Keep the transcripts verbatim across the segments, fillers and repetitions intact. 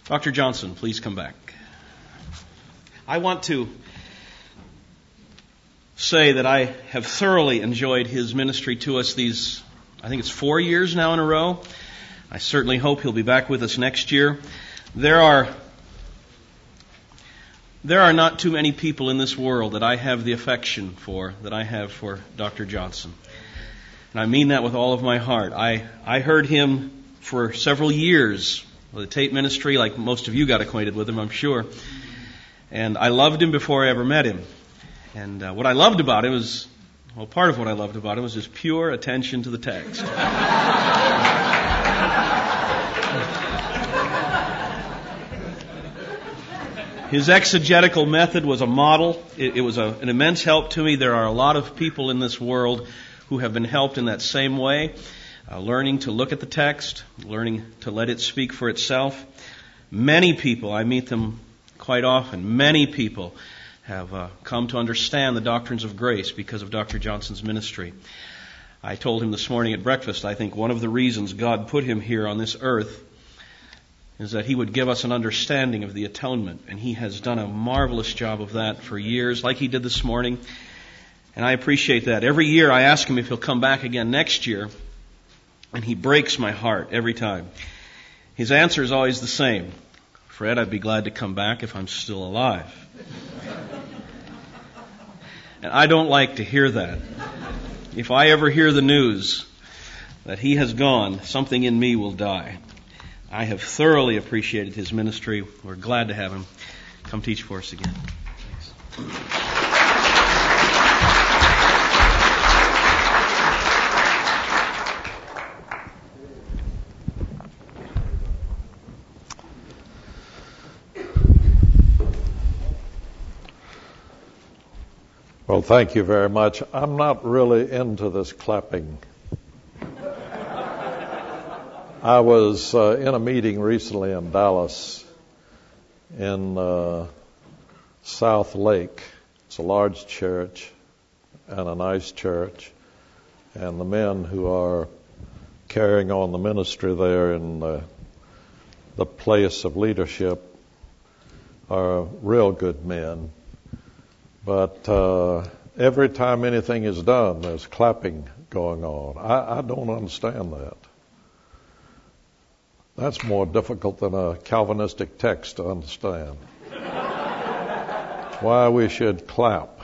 Doctor Johnson, please come back. I want to say that I have thoroughly enjoyed his ministry to us these, I think it's four years now in a row. I certainly hope he'll be back with us next year. There are there are not too many people in this world that I have the affection for that I have for Doctor Johnson. And I mean that with all of my heart. I, I heard him for several years with the tape ministry, like most of you got acquainted with him, I'm sure. And I loved him before I ever met him. And uh, what I loved about him was, well, part of what I loved about him was his pure attention to the text. His exegetical method was a model. It, it was a, an immense help to me. There are a lot of people in this world who have been helped in that same way. Uh, learning to look at the text, learning to let it speak for itself. Many people, I meet them quite often, many people have uh, come to understand the doctrines of grace because of Doctor Johnson's ministry. I told him this morning at breakfast, I think one of the reasons God put him here on this earth is that he would give us an understanding of the atonement, and he has done a marvelous job of that for years, like he did this morning, and I appreciate that. Every year I ask him if he'll come back again next year, and he breaks my heart every time. His answer is always the same. Fred, I'd be glad to come back if I'm still alive. And I don't like to hear that. If I ever hear the news that he has gone, something in me will die. I have thoroughly appreciated his ministry. We're glad to have him come teach for us again. Thanks. Well, thank you very much. I'm not really into this clapping. I was uh, in a meeting recently in Dallas in uh, South Lake. It's a large church and a nice church. And the men who are carrying on the ministry there in the, the place of leadership are real good men. But uh, every time anything is done, there's clapping going on. I, I don't understand that. That's more difficult than a Calvinistic text to understand. Why we should clap.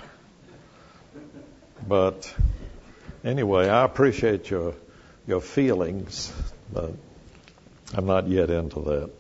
But anyway, I appreciate your your feelings, but I'm not yet into that.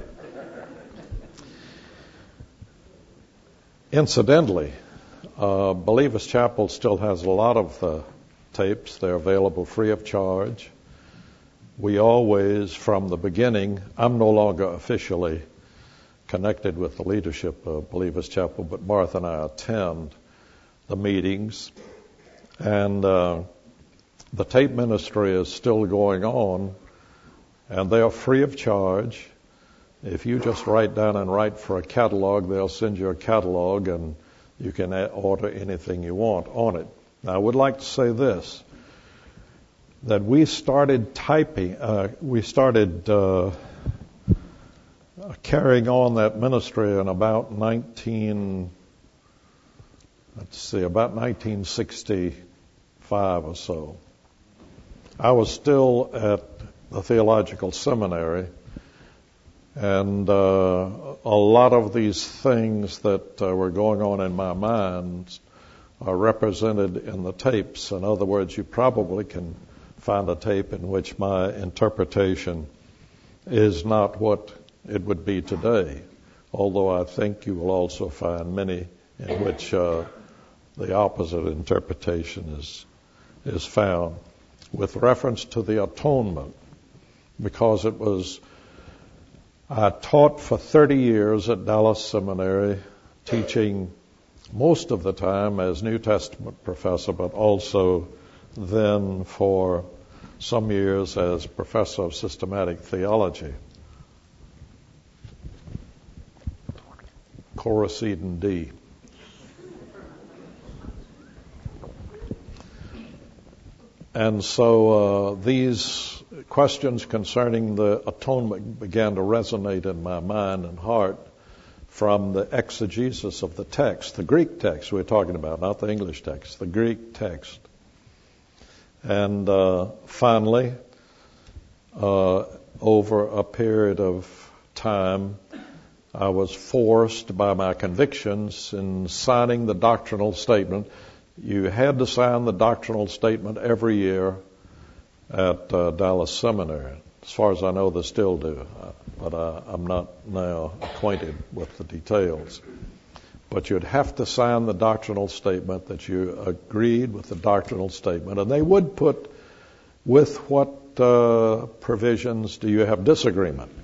Incidentally, Uh, Believers Chapel still has a lot of uh, tapes. They're available free of charge. We always, from the beginning, I'm no longer officially connected with the leadership of Believers Chapel, but Martha and I attend the meetings. And uh, the tape ministry is still going on, and they are free of charge. If you just write down and write for a catalog, they'll send you a catalog, and you can order anything you want on it. Now, I would like to say this, that we started typing, uh, we started uh, carrying on that ministry in about nineteen, let's see, about nineteen sixty-five or so. I was still at the theological seminary, and uh, a lot of these things that uh, were going on in my mind are represented in the tapes. In other words, you probably can find a tape in which my interpretation is not what it would be today, although I think you will also find many in which uh, the opposite interpretation is is found with reference to the atonement, because it was I taught for thirty years at Dallas Seminary, teaching most of the time as New Testament professor, but also then for some years as professor of systematic theology. Coracedin D. And so uh, these questions concerning the atonement began to resonate in my mind and heart from the exegesis of the text, the Greek text we're talking about, not the English text, the Greek text. And uh, finally, uh, over a period of time, I was forced by my convictions in signing the doctrinal statement. You had to sign the doctrinal statement every year at uh, Dallas Seminary. As far as I know, they still do, but uh, I'm not now acquainted with the details. But you'd have to sign the doctrinal statement that you agreed with the doctrinal statement, and they would put with what uh, provisions do you have disagreement.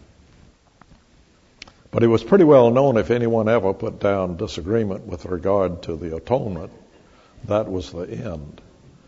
But it was pretty well known if anyone ever put down disagreement with regard to the atonement, that was the end.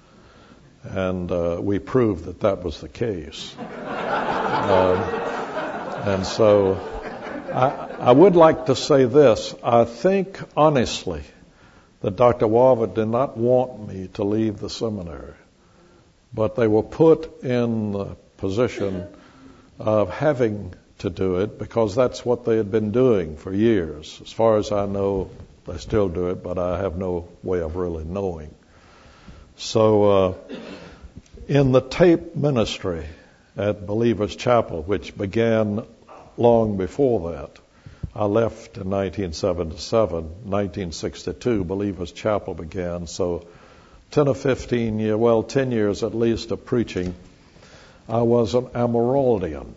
And uh, we proved that that was the case. um, and so I, I would like to say this. I think honestly that Doctor Walvoord did not want me to leave the seminary, but they were put in the position of having to do it because that's what they had been doing for years. As far as I know, they still do it, but I have no way of really knowing. So uh, in the tape ministry at Believers Chapel, which began long before that, I left in nineteen seventy-seven. nineteen sixty-two, Believers Chapel began. So ten or fifteen years, well, ten years at least of preaching, I was an Amyraldian.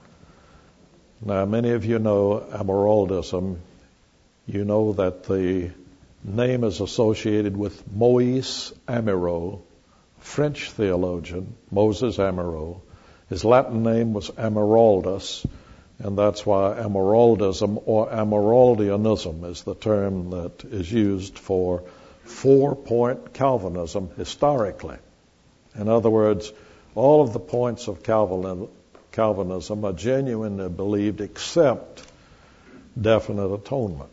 Now, many of you know Amyraldism. You know that the name is associated with Moïse Amyraut, French theologian, Moses Amyraut. His Latin name was Amyraldus, and that's why Amyraldism or Amyraldianism is the term that is used for four-point Calvinism historically. In other words, all of the points of Calvin, Calvinism are genuinely believed except definite atonement.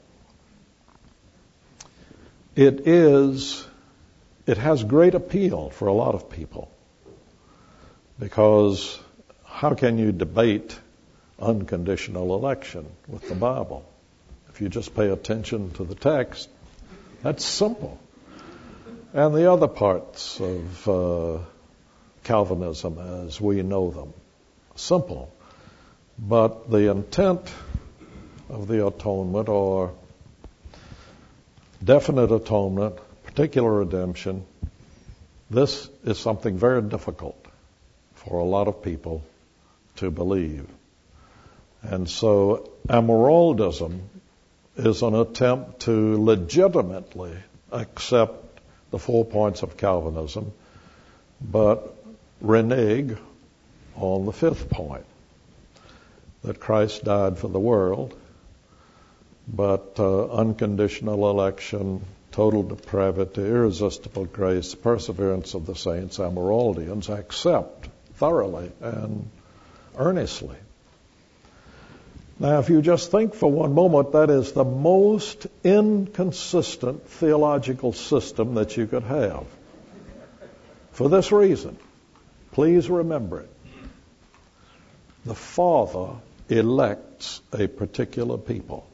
It is, it has great appeal for a lot of people because how can you debate unconditional election with the Bible? If you just pay attention to the text, that's simple. And the other parts of uh, Calvinism as we know them, simple. But the intent of the atonement or definite atonement, particular redemption, this is something very difficult for a lot of people to believe. And so Amyraldism is an attempt to legitimately accept the four points of Calvinism, but renege on the fifth point, that Christ died for the world, but uh, unconditional election, total depravity, irresistible grace, perseverance of the saints, Amyraldians, accept thoroughly and earnestly. Now, if you just think for one moment, that is the most inconsistent theological system that you could have. For this reason, please remember it. The Father elects a particular people.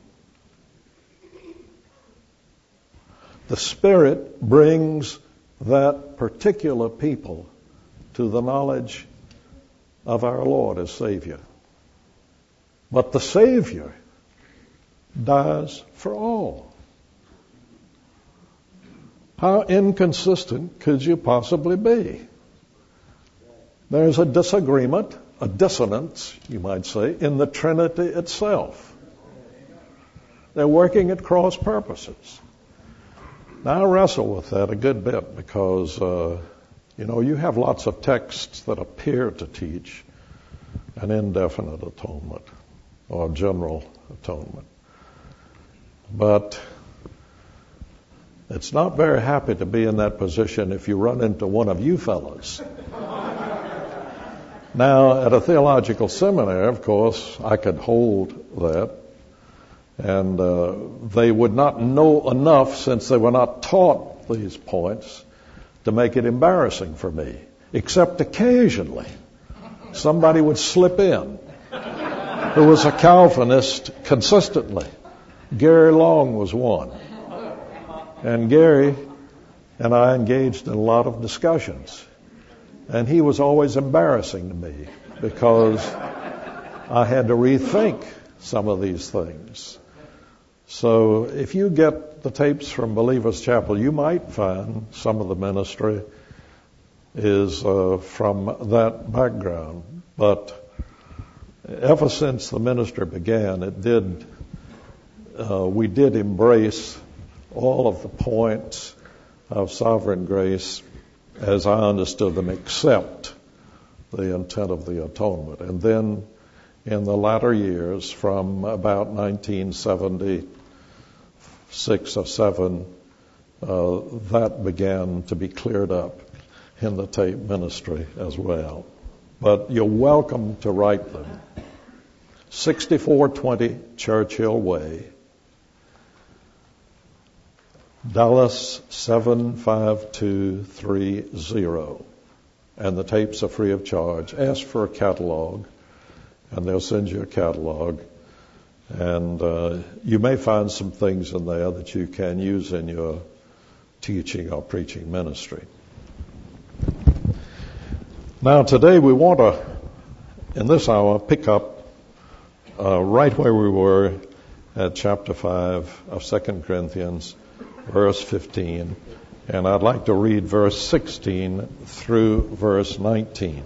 The Spirit brings that particular people to the knowledge of our Lord as Savior. But the Savior dies for all. How inconsistent could you possibly be? There's a disagreement, a dissonance, you might say, in the Trinity itself. They're working at cross purposes. Now, I wrestle with that a good bit because, uh, you know, you have lots of texts that appear to teach an indefinite atonement or general atonement. But it's not very happy to be in that position if you run into one of you fellows. Now, at a theological seminary, of course, I could hold that. And uh, they would not know enough, since they were not taught these points, to make it embarrassing for me, except occasionally somebody would slip in who was a Calvinist consistently. Gary Long was one. And Gary and I engaged in a lot of discussions. And he was always embarrassing to me because I had to rethink some of these things. So if you get the tapes from Believers Chapel, you might find some of the ministry is uh, from that background. But ever since the ministry began, it did, uh, we did embrace all of the points of sovereign grace as I understood them, except the intent of the atonement. And then in the latter years, from about nineteen seventy-six or seven, uh, that began to be cleared up in the tape ministry as well. But you're welcome to write them. sixty-four twenty Churchill Way, Dallas seven five two three zero. And the tapes are free of charge. Ask for a catalog, and they'll send you a catalog. And uh, you may find some things in there that you can use in your teaching or preaching ministry. Now, today we want to, in this hour, pick up uh, right where we were at chapter five of Second Corinthians, verse fifteen. And I'd like to read verse sixteen through verse nineteen.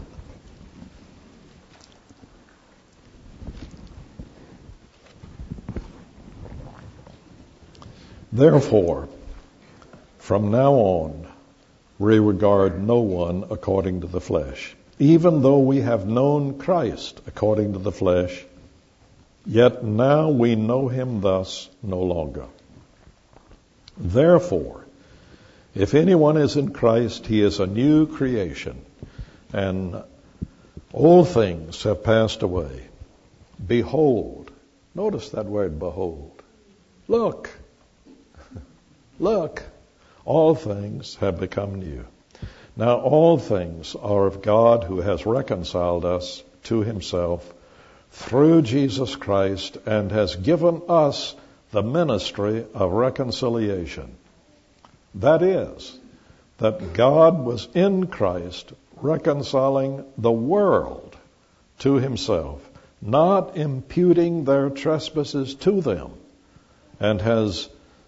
Therefore, from now on, we regard no one according to the flesh. Even though we have known Christ according to the flesh, yet now we know him thus no longer. Therefore, if anyone is in Christ, he is a new creation, and all things have passed away. Behold, notice that word behold. Look, look, all things have become new. Now all things are of God, who has reconciled us to himself through Jesus Christ and has given us the ministry of reconciliation. That is, that God was in Christ reconciling the world to himself, not imputing their trespasses to them, and has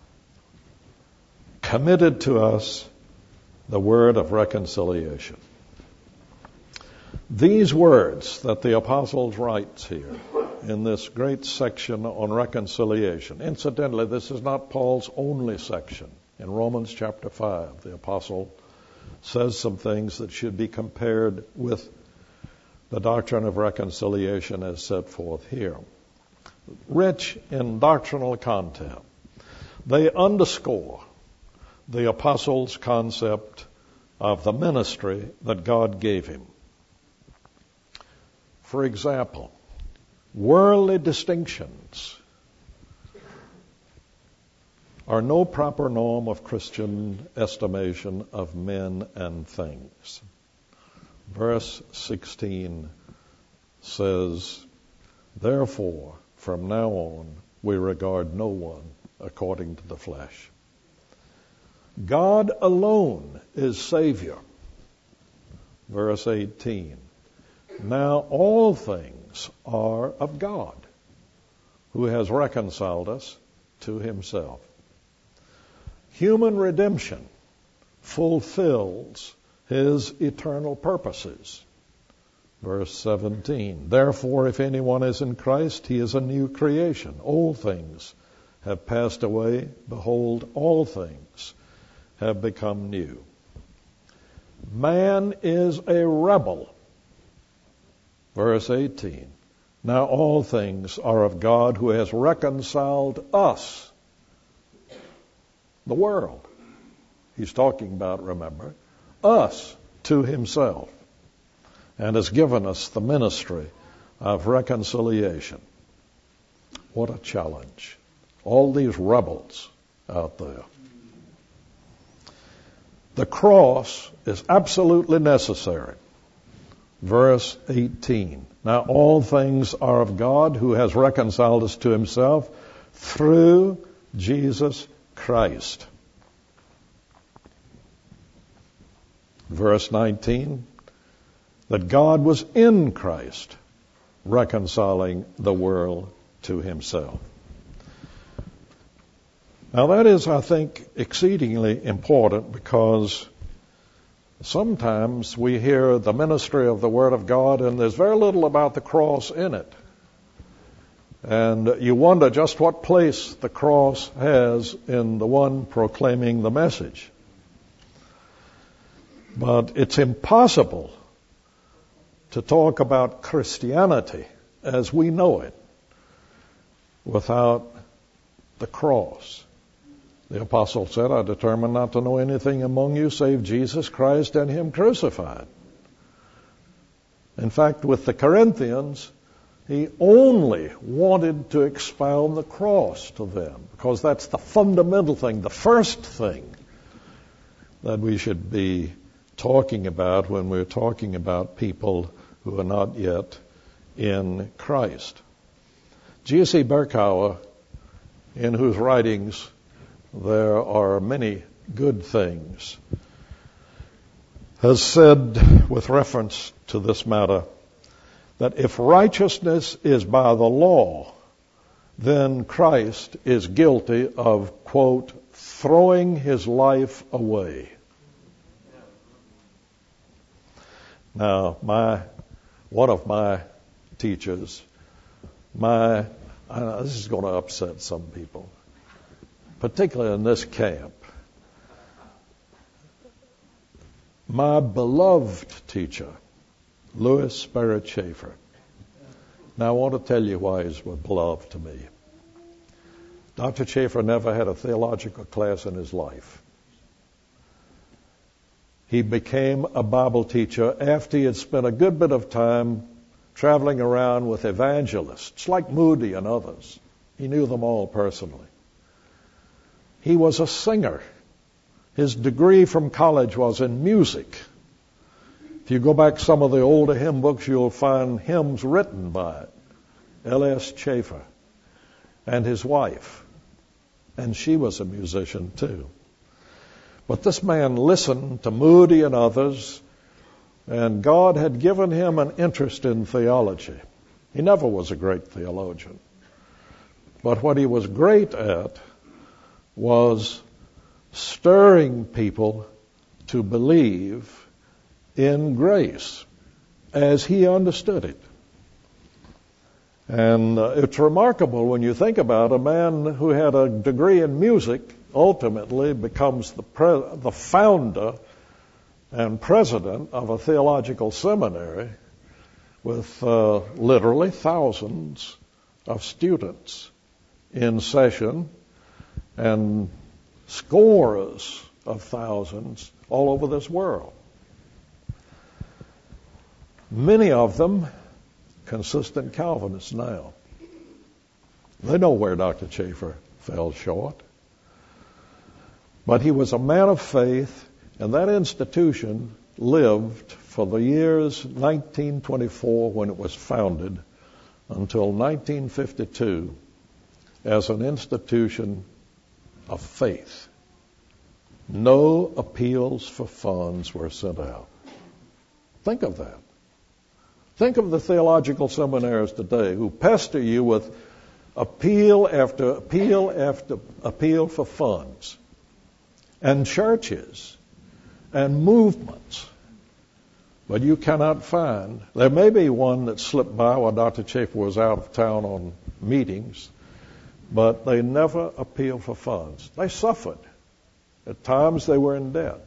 committed to us the word of reconciliation. These words that the apostle writes here in this great section on reconciliation. Incidentally, this is not Paul's only section. In Romans chapter five, the apostle says some things that should be compared with the doctrine of reconciliation as set forth here. Rich in doctrinal content, they underscore the apostle's concept of the ministry that God gave him. For example, worldly distinctions are no proper norm of Christian estimation of men and things. Verse sixteen says, therefore, from now on, we regard no one according to the flesh. God alone is Savior. Verse eighteen, now all things are of God, who has reconciled us to himself. Human redemption fulfills his eternal purposes. Verse seventeen, therefore, if anyone is in Christ, he is a new creation. Old things have passed away. Behold, all things have become new. Man is a rebel. Verse eighteen, now all things are of God, who has reconciled us, the world. He's talking about, remember, us to himself, and has given us the ministry of reconciliation. What a challenge. All these rebels out there. The cross is absolutely necessary. verse eighteen. Now all things are of God, who has reconciled us to himself through Jesus Christ. Verse nineteen, that God was in Christ, reconciling the world to himself. Now that is, I think, exceedingly important, because sometimes we hear the ministry of the Word of God and there's very little about the cross in it. And you wonder just what place the cross has in the one proclaiming the message. But it's impossible to talk about Christianity as we know it without the cross. The apostle said, I determined not to know anything among you save Jesus Christ and him crucified. In fact, with the Corinthians, he only wanted to expound the cross to them, because that's the fundamental thing, the first thing that we should be talking about when we're talking about people who are not yet in Christ. G S E Berkouwer, in whose writings there are many good things, has said, with reference to this matter, that if righteousness is by the law, then Christ is guilty of, quote, throwing his life away. Now, my one of my teachers, my I know this is going to upset some people, particularly in this camp. My beloved teacher, Louis Sperrit Chafer. Now I want to tell you why he's beloved to me. Doctor Chafer never had a theological class in his life. He became a Bible teacher after he had spent a good bit of time traveling around with evangelists like Moody and others. He knew them all personally. He was a singer. His degree from college was in music. If you go back some of the older hymn books, you'll find hymns written by L S Chafer and his wife. And she was a musician too. But this man listened to Moody and others, and God had given him an interest in theology. He never was a great theologian. But what he was great at was stirring people to believe in grace as he understood it. And uh, it's remarkable when you think about a man who had a degree in music ultimately becomes the pre- the founder and president of a theological seminary with uh, literally thousands of students in session and scores of thousands all over this world. Many of them consistent Calvinists now. They know where Doctor Chafer fell short. But he was a man of faith, and that institution lived for the years nineteen twenty-four, when it was founded, until nineteen fifty-two as an institution of faith. No appeals for funds were sent out. Think of that. Think of the theological seminaries today who pester you with appeal after appeal after appeal for funds, and churches and movements. But you cannot find, there may be one that slipped by while Doctor Chafer was out of town on meetings, but they never appealed for funds. They suffered. At times they were in debt.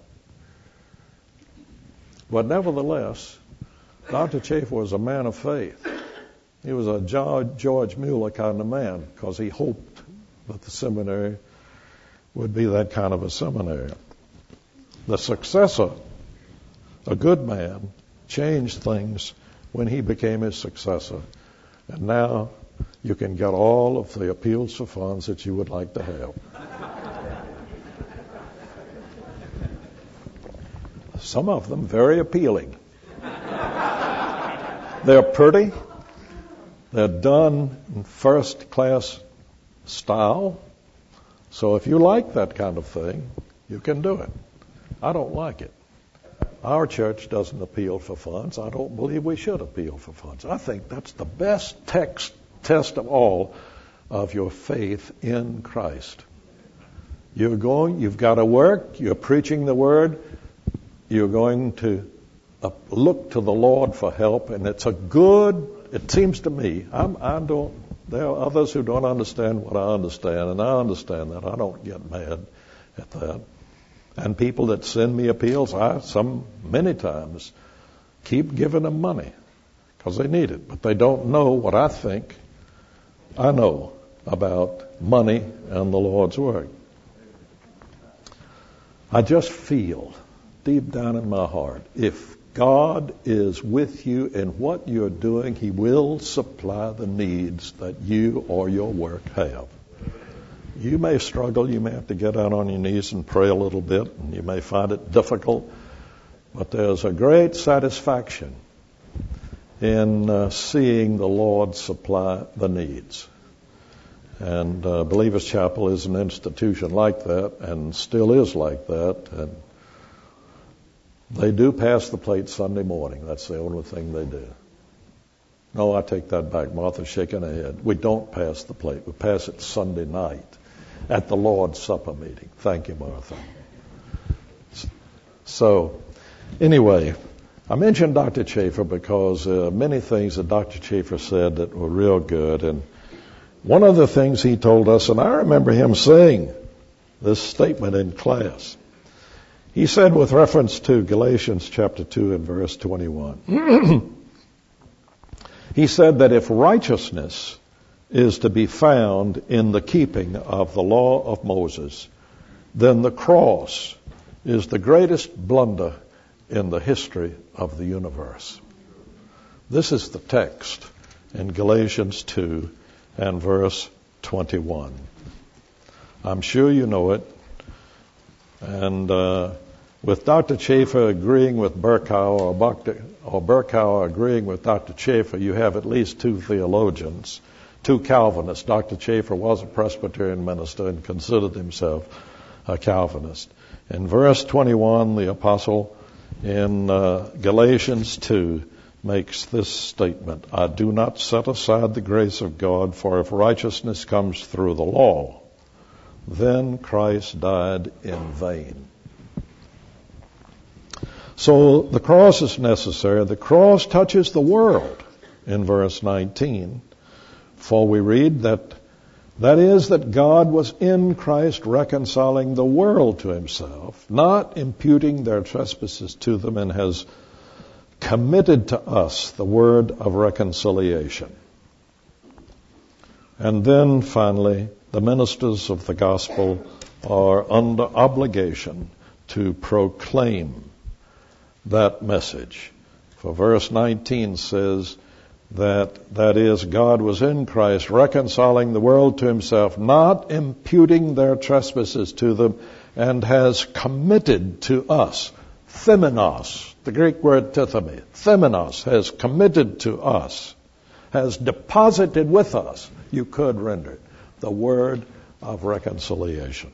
But nevertheless, Doctor Chafer was a man of faith. He was a George Mueller kind of man, because he hoped that the seminary would be that kind of a seminary. The successor, a good man, changed things when he became his successor. And now you can get all of the appeals for funds that you would like to have. Some of them very appealing. They're pretty. They're done in first-class style. So if you like that kind of thing, you can do it. I don't like it. Our church doesn't appeal for funds. I don't believe we should appeal for funds. I think that's the best text, test of all of your faith in Christ. You're going, you've got to work, you're preaching the word, you're going to uh, look to the Lord for help, and it's a good, it seems to me, I'm, I don't, there are others who don't understand what I understand, and I understand that. I don't get mad at that. And people that send me appeals, I, some, many times, keep giving them money because they need it. But they don't know what I think I know about money and the Lord's Word. I just feel deep down in my heart, if God is with you in what you're doing, He will supply the needs that you or your work have. You may struggle, you may have to get down on your knees and pray a little bit, and you may find it difficult, but there's a great satisfaction in uh, seeing the Lord supply the needs. And uh, Believers Chapel is an institution like that, and still is like that, and they do pass the plate Sunday morning. That's the only thing they do. No, I take that back. Martha's shaking her head. We don't pass the plate. We pass it Sunday night at the Lord's Supper meeting. Thank you, Martha. So, anyway, I mentioned Doctor Chafer because uh, many things that Doctor Chafer said that were real good. And one of the things he told us, and I remember him saying this statement in class, he said with reference to Galatians chapter two and verse twenty-one, he said that if righteousness is to be found in the keeping of the law of Moses, then the cross is the greatest blunder in the history of the universe. This is the text in Galatians two and verse twenty-one. I'm sure you know it. And uh, with Doctor Chafer agreeing with Berkauer, or, Doctor, or Berkauer agreeing with Doctor Chafer, you have at least two theologians, two Calvinists. Doctor Chafer was a Presbyterian minister and considered himself a Calvinist. In verse twenty-one, the apostle in uh, Galatians two makes this statement: I do not set aside the grace of God, for if righteousness comes through the law, then Christ died in vain. So the cross is necessary. The cross touches the world in verse nineteen. For we read that that is that God was in Christ reconciling the world to Himself, not imputing their trespasses to them, and has committed to us the word of reconciliation. And then finally, the ministers of the gospel are under obligation to proclaim that message. For verse nineteen says that, that is, God was in Christ reconciling the world to Himself, not imputing their trespasses to them, and has committed to us, themenos, the Greek word tithemi, themenos, has committed to us, has deposited with us, you could render it, the word of reconciliation.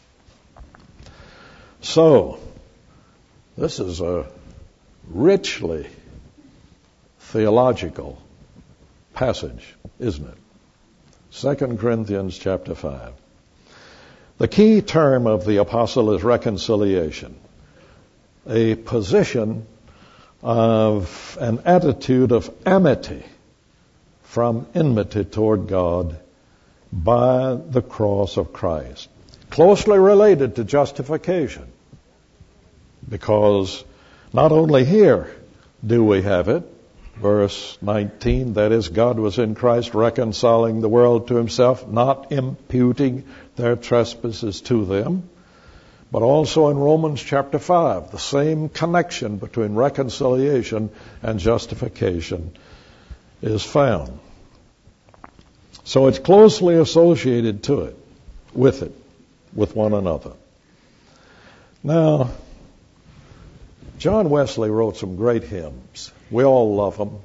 So, this is a richly theological passage, isn't it? Second Corinthians chapter five. The key term of the apostle is reconciliation, a position of an attitude of amity from enmity toward God by the cross of Christ. Closely related to justification, because not only here do we have it, verse nineteen, that is, God was in Christ reconciling the world to Himself, not imputing their trespasses to them, but also in Romans chapter five, the same connection between reconciliation and justification is found. So it's closely associated to it, with it, with one another. Now, John Wesley wrote some great hymns. We all love them.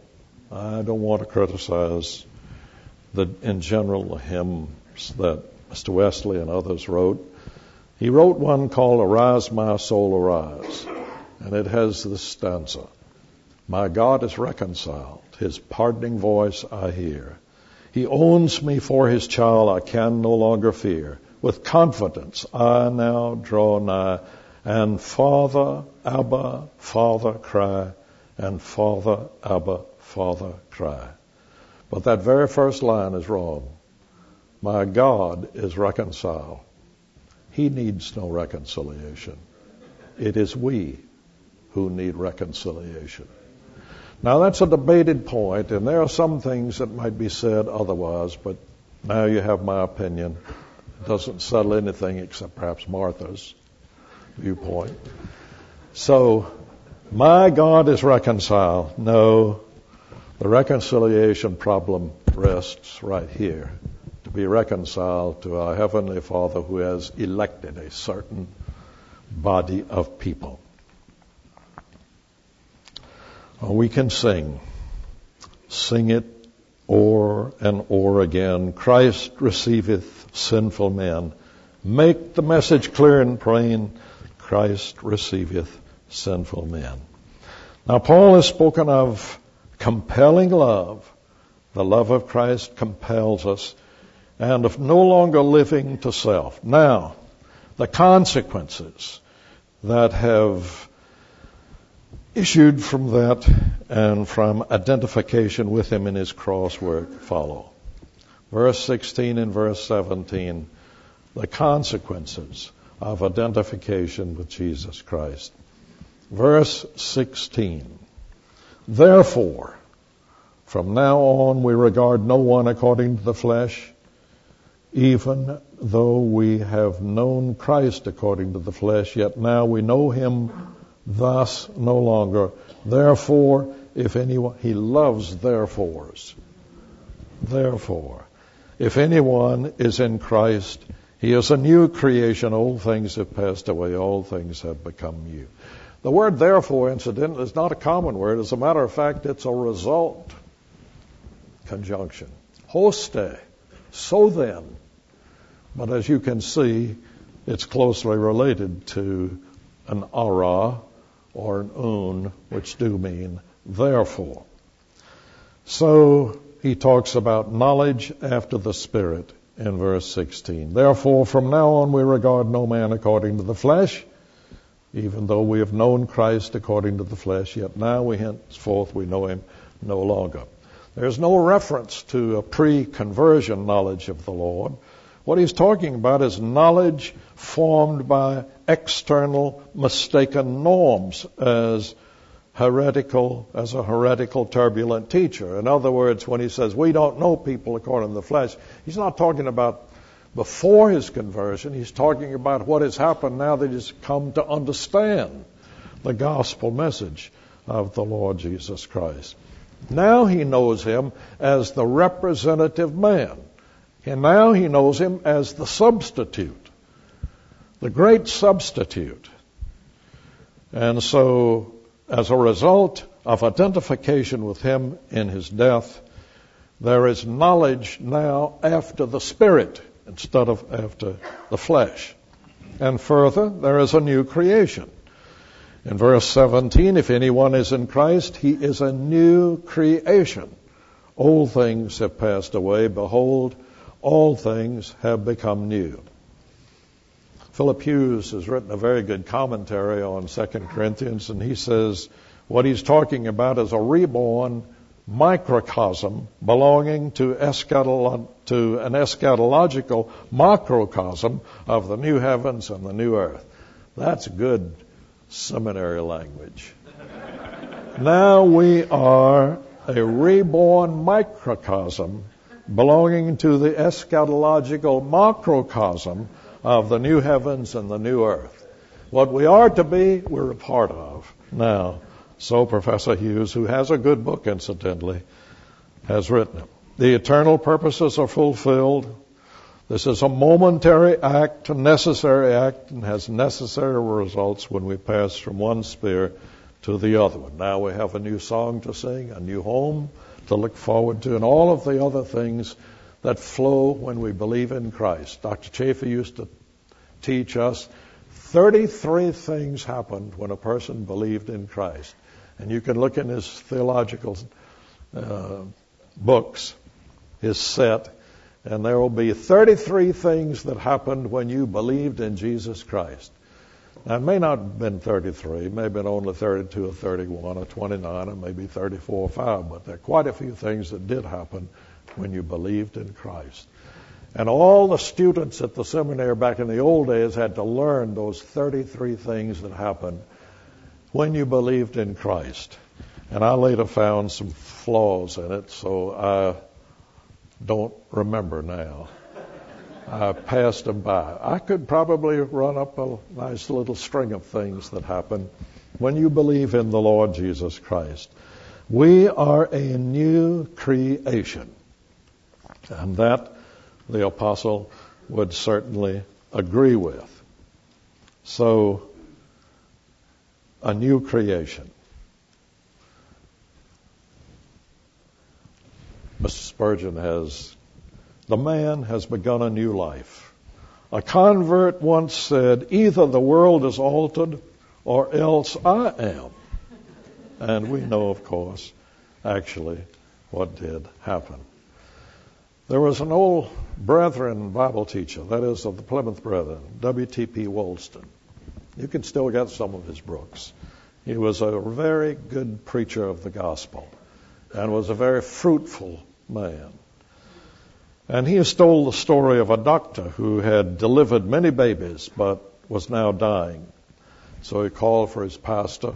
I don't want to criticize the, in general, the hymns that Mister Wesley and others wrote. He wrote one called Arise, My Soul, Arise. And it has this stanza. My God is reconciled. His pardoning voice I hear. He owns me for his child. I can no longer fear. With confidence I now draw nigh. And Father, Abba, Father, cry. And Father, Abba, Father, cry. But that very first line is wrong. My God is reconciled. He needs no reconciliation. It is we who need reconciliation. Now that's a debated point, and there are some things that might be said otherwise, but now you have my opinion. It doesn't settle anything except perhaps Martha's viewpoint. So, my God is reconciled. No, the reconciliation problem rests right here. To be reconciled to our Heavenly Father who has elected a certain body of people. We can sing. Sing it o'er and o'er again. Christ receiveth sinful men. Make the message clear and plain. Christ receiveth sinful men. Now Paul has spoken of compelling love. The love of Christ compels us. And of no longer living to self. Now, the consequences that have issued from that and from identification with him in his cross work follow. Verse sixteen and verse seventeen, the consequences of identification with Jesus Christ. Verse sixteen, therefore, from now on we regard no one according to the flesh, even though we have known Christ according to the flesh, yet now we know him thus no longer. Therefore, if anyone, he loves therefores. Therefore, if anyone is in Christ, he is a new creation. Old things have passed away. All things have become new. The word therefore, incidentally, is not a common word. As a matter of fact, it's a result conjunction. Hoste. So then. But as you can see, it's closely related to an ara or an un, which do mean therefore. So he talks about knowledge after the Spirit in verse sixteen. Therefore, from now on we regard no man according to the flesh, even though we have known Christ according to the flesh, yet now we henceforth we know him no longer. There's no reference to a pre-conversion knowledge of the Lord. What he's talking about is knowledge formed by external mistaken norms as heretical, as a heretical turbulent teacher. In other words, when he says we don't know people according to the flesh, he's not talking about before his conversion. He's talking about what has happened now that he's come to understand the gospel message of the Lord Jesus Christ. Now he knows him as the representative man. And now he knows him as the substitute, the great substitute. And so, as a result of identification with him in his death, there is knowledge now after the Spirit instead of after the flesh. And further, there is a new creation. In verse seventeen, if anyone is in Christ, he is a new creation. Old things have passed away. Behold, all things have become new. Philip Hughes has written a very good commentary on Second Corinthians, and he says what he's talking about is a reborn microcosm belonging to, eschatolo- to an eschatological macrocosm of the new heavens and the new earth. That's good seminary language. Now we are a reborn microcosm belonging to the eschatological macrocosm of the new heavens and the new earth. What we are to be, we're a part of now. So Professor Hughes, who has a good book, incidentally, has written it. The eternal purposes are fulfilled. This is a momentary act, a necessary act, and has necessary results when we pass from one sphere to the other one. Now we have a new song to sing, a new home to look forward to, and all of the other things that flow when we believe in Christ. Doctor Chaffee used to teach us thirty-three things happened when a person believed in Christ. And you can look in his theological uh, books, his set, and there will be thirty-three things that happened when you believed in Jesus Christ. Now, it may not have been thirty-three, it may have been only thirty-two or thirty-one or twenty-nine or maybe thirty-four or five, but there are quite a few things that did happen when you believed in Christ. And all the students at the seminary back in the old days had to learn those thirty-three things that happened when you believed in Christ. And I later found some flaws in it, so I don't remember now. I passed them by. I could probably run up a nice little string of things that happen when you believe in the Lord Jesus Christ. We are a new creation. And that the apostle would certainly agree with. So, a new creation. Mister Spurgeon has, the man has begun a new life. A convert once said, either the world is altered or else I am. And we know, of course, actually what did happen. There was an old Brethren Bible teacher, that is of the Plymouth Brethren, W T P Woolston. You can still get some of his books. He was a very good preacher of the gospel and was a very fruitful man. And he has told the story of a doctor who had delivered many babies but was now dying. So he called for his pastor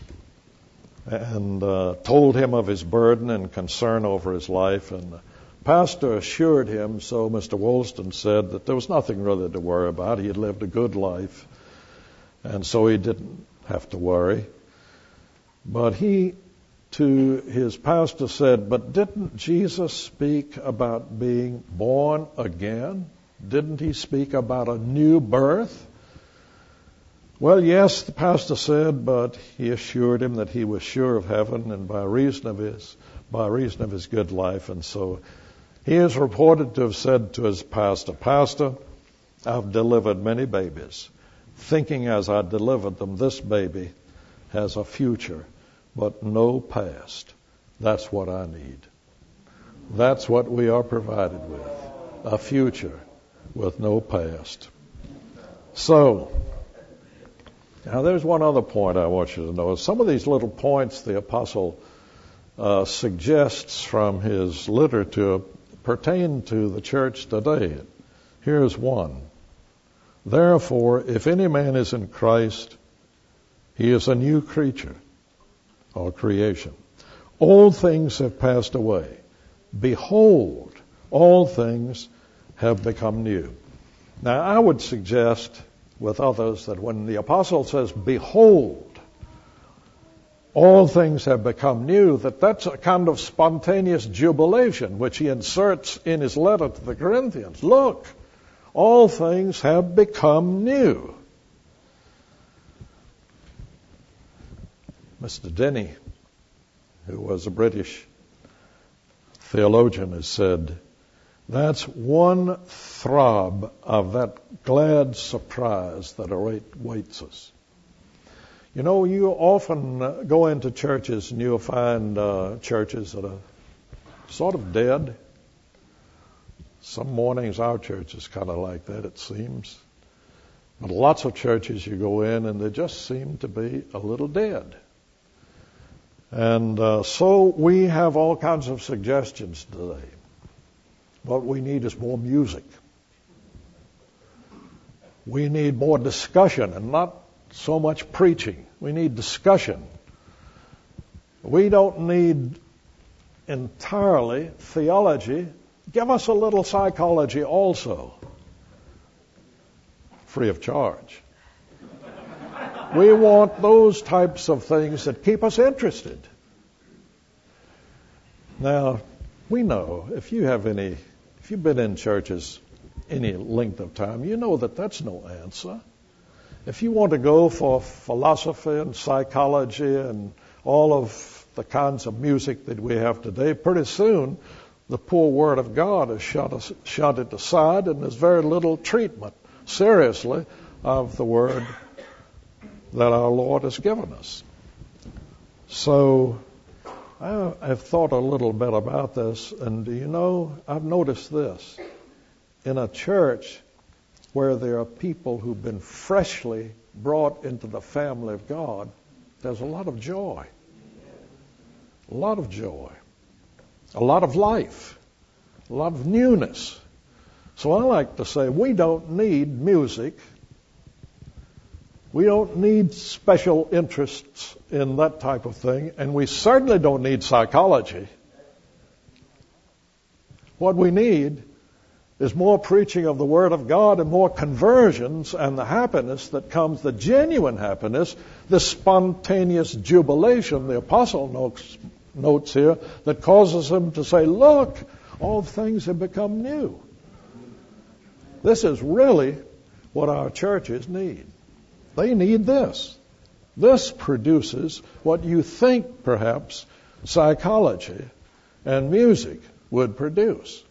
and uh, told him of his burden and concern over his life. And the pastor assured him, so Mister Woolston said, that there was nothing really to worry about. He had lived a good life, and so he didn't have to worry. But he, to his pastor, said, but didn't Jesus speak about being born again? Didn't he speak about a new birth? Well, yes, the pastor said, but he assured him that he was sure of heaven, and by reason of his by reason of his good life. And so he is reported to have said to his pastor, Pastor, I've delivered many babies, thinking as I delivered them, this baby has a future, but no past. That's what I need. That's what we are provided with, a future with no past. So, now there's one other point I want you to know. Some of these little points the apostle uh, suggests from his literature pertain to the church today. Here's one. Therefore, if any man is in Christ, he is a new creature or creation. All things have passed away. Behold, all things have become new. Now, I would suggest with others that when the apostle says, behold, all things have become new, that that's a kind of spontaneous jubilation which he inserts in his letter to the Corinthians. Look, all things have become new. Mister Denny, who was a British theologian, has said, that's one throb of that glad surprise that awaits us. You know, you often uh, go into churches and you'll find uh, churches that are sort of dead. Some mornings our church is kind of like that, it seems. But lots of churches you go in and they just seem to be a little dead. And uh, so we have all kinds of suggestions today. What we need is more music. We need more discussion and not so much preaching. We need discussion. We don't need entirely theology. Give us a little psychology also, free of charge. We want those types of things that keep us interested. Now, we know if you have any, if you've been in churches any length of time, you know that that's no answer. If you want to go for philosophy and psychology and all of the kinds of music that we have today, pretty soon the poor Word of God is shut, shut it aside, and there's very little treatment, seriously, of the Word that our Lord has given us. So I, I've thought a little bit about this, and you know, I've noticed this. In a church where there are people who've been freshly brought into the family of God, there's a lot of joy. A lot of joy. A lot of life. A lot of newness. So I like to say we don't need music. We don't need special interests in that type of thing, and we certainly don't need psychology. What we need is more preaching of the Word of God and more conversions, and the happiness that comes, the genuine happiness, the spontaneous jubilation, the apostle notes, notes here, that causes him to say, look, all things have become new. This is really what our churches need. They need this. This produces what you think, perhaps, psychology and music would produce.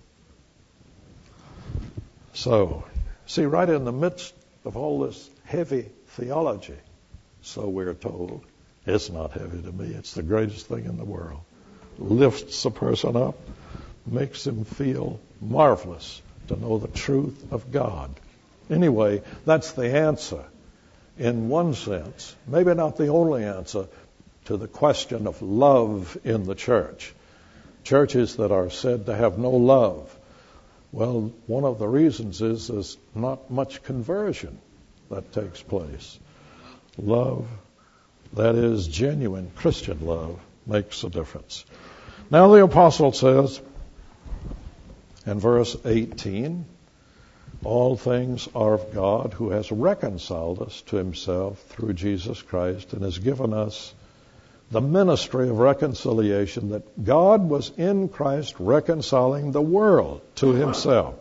So, see, right in the midst of all this heavy theology, so we're told, it's not heavy to me, it's the greatest thing in the world. Lifts a person up, makes him feel marvelous to know the truth of God. Anyway, that's the answer. In one sense, maybe not the only answer, to the question of love in the church. Churches that are said to have no love. Well, one of the reasons is there's not much conversion that takes place. Love, that is genuine Christian love, makes a difference. Now the apostle says in verse eighteen, all things are of God, who has reconciled us to himself through Jesus Christ and has given us the ministry of reconciliation, that God was in Christ reconciling the world to himself.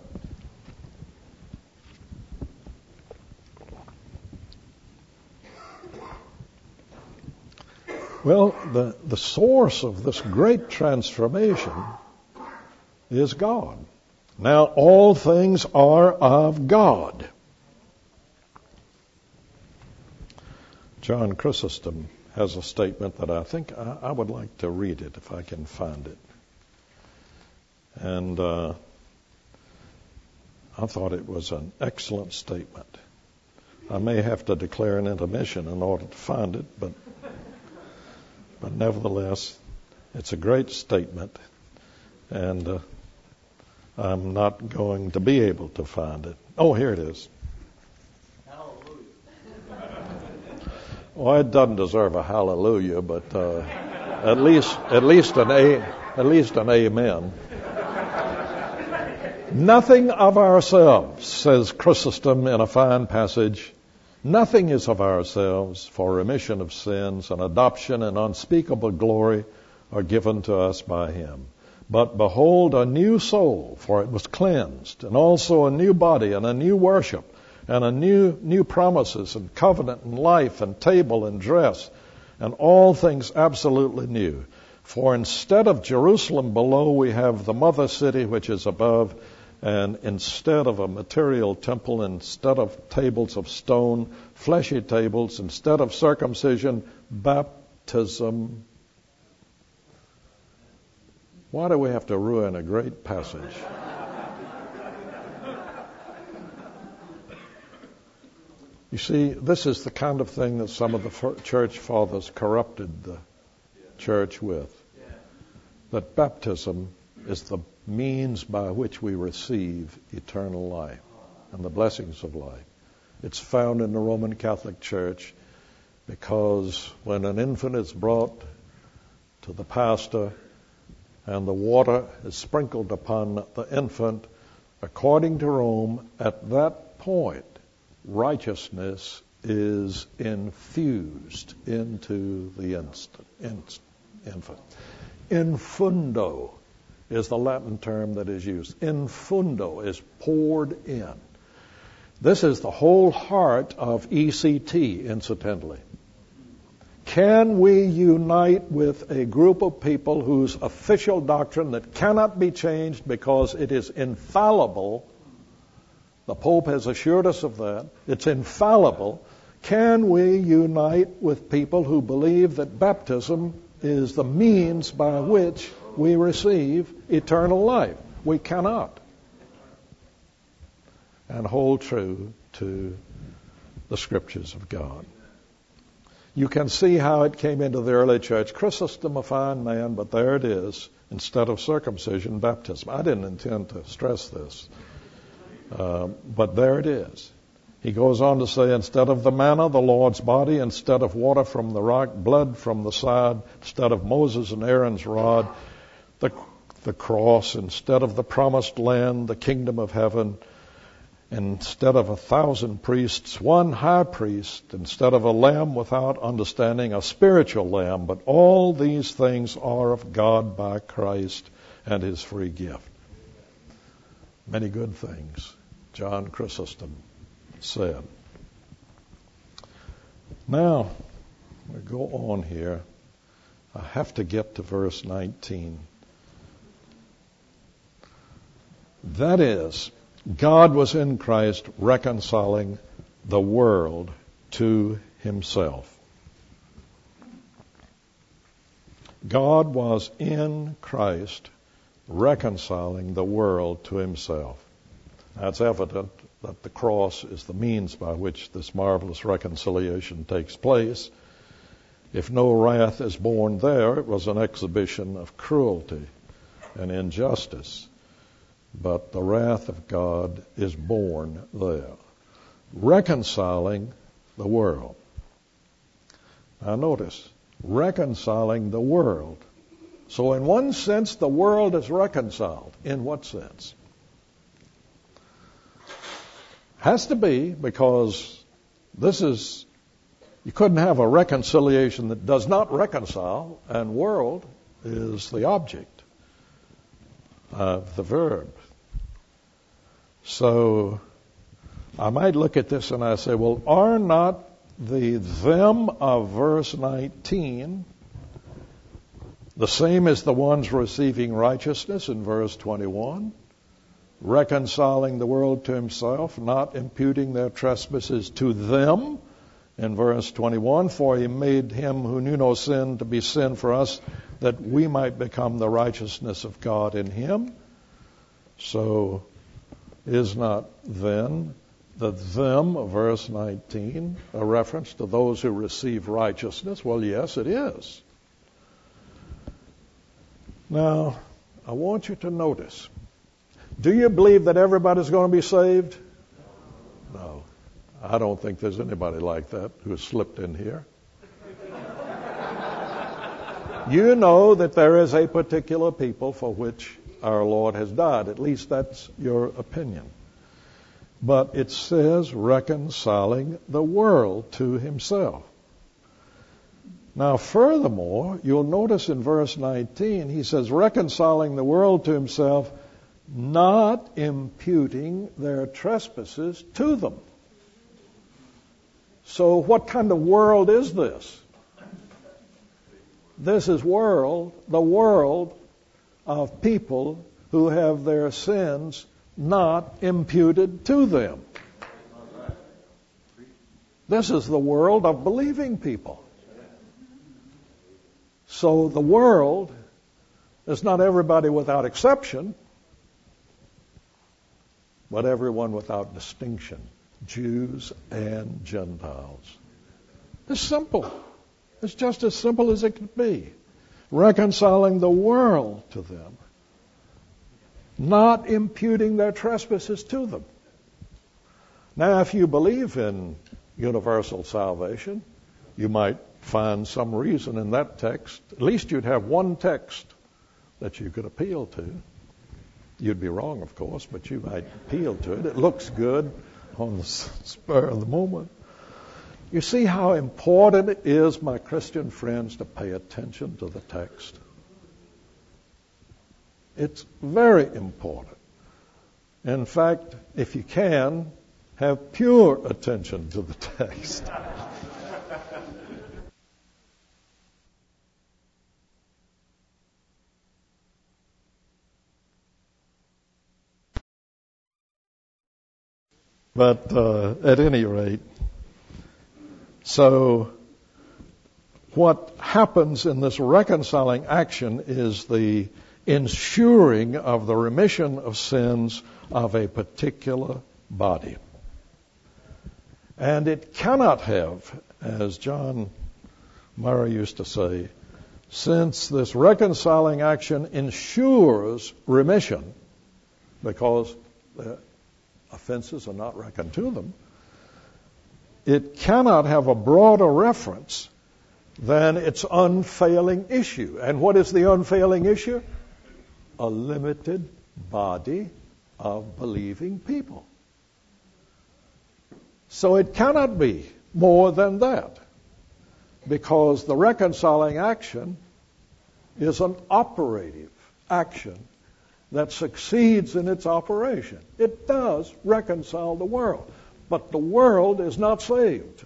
Well, the, the source of this great transformation is God. Now, all things are of God. John Chrysostom has a statement that I think I, I would like to read it if I can find it. And uh, I thought it was an excellent statement. I may have to declare an intermission in order to find it, but but nevertheless, it's a great statement, and uh, I'm not going to be able to find it. Oh, here it is. Well, it doesn't deserve a hallelujah, but uh, at least at least an a at least an amen. Nothing of ourselves, says Chrysostom in a fine passage. Nothing is of ourselves, for remission of sins and adoption and unspeakable glory are given to us by him. But behold, a new soul, for it was cleansed, and also a new body and a new worship, and a new new promises and covenant and life and table and dress, and all things absolutely new. For instead of Jerusalem below, we have the mother city which is above, and instead of a material temple, instead of tables of stone, fleshy tables, instead of circumcision, baptism. Why do we have to ruin a great passage? You see, this is the kind of thing that some of the church fathers corrupted the church with. That baptism is the means by which we receive eternal life and the blessings of life. It's found in the Roman Catholic Church because when an infant is brought to the pastor and the water is sprinkled upon the infant, according to Rome, at that point, righteousness is infused into the instant, inst, infant. Infundo is the Latin term that is used. Infundo is poured in. This is the whole heart of E C T, incidentally. Can we unite with a group of people whose official doctrine that cannot be changed because it is infallible? The Pope has assured us of that. It's infallible. Can we unite with people who believe that baptism is the means by which we receive eternal life? We cannot. And hold true to the Scriptures of God. You can see how it came into the early church. Chrysostom, a fine man, but there it is. Instead of circumcision, baptism. I didn't intend to stress this. Uh, but there it is. He goes on to say, instead of the manna, the Lord's body; instead of water from the rock, blood from the side; instead of Moses and Aaron's rod, the, the cross; instead of the promised land, the kingdom of heaven; instead of a thousand priests, one high priest; instead of a lamb without understanding, a spiritual lamb. But all these things are of God by Christ and his free gift. Many good things, John Chrysostom said. Now, we go on here. I have to get to verse nineteen. That is, God was in Christ reconciling the world to himself. God was in Christ reconciling the world to himself. That's evident that the cross is the means by which this marvelous reconciliation takes place. If no wrath is borne there, it was an exhibition of cruelty and injustice. But the wrath of God is borne there, reconciling the world. Now notice, reconciling the world. So in one sense, the world is reconciled. In what sense? Has to be, because this is, you couldn't have a reconciliation that does not reconcile, and world is the object of the verb. So I might look at this and I say, well, are not the them of verse nineteen the same as the ones receiving righteousness in verse twenty-one? Reconciling the world to himself, not imputing their trespasses to them in verse twenty-one. For he made him who knew no sin to be sin for us, that we might become the righteousness of God in him. So is not then the them of verse nineteen a reference to those who receive righteousness? Well, yes, it is. Now, I want you to notice, do you believe that everybody's going to be saved? No. I don't think there's anybody like that who has slipped in here. You know that there is a particular people for which our Lord has died. At least that's your opinion. But it says reconciling the world to himself. Now, furthermore, you'll notice in verse nineteen, he says reconciling the world to himself, not imputing their trespasses to them. So what kind of world is this? This is world, the world of people who have their sins not imputed to them. This is the world of believing people. So the world is not everybody without exception, but everyone without distinction, Jews and Gentiles. It's simple. It's just as simple as it could be. Reconciling the world to them, not imputing their trespasses to them. Now, if you believe in universal salvation, you might find some reason in that text. At least you'd have one text that you could appeal to. You'd be wrong, of course, but you might appeal to it. It looks good on the spur of the moment. You see how important it is, my Christian friends, to pay attention to the text. It's very important. In fact, if you can, have pure attention to the text. But uh, at any rate, so what happens in this reconciling action is the ensuring of the remission of sins of a particular body. And it cannot have, as John Murray used to say, since this reconciling action ensures remission, because the offenses are not reckoned to them, it cannot have a broader reference than its unfailing issue. And what is the unfailing issue? A limited body of believing people. So it cannot be more than that, because the reconciling action is an operative action that succeeds in its operation. It does reconcile the world, but the world is not saved,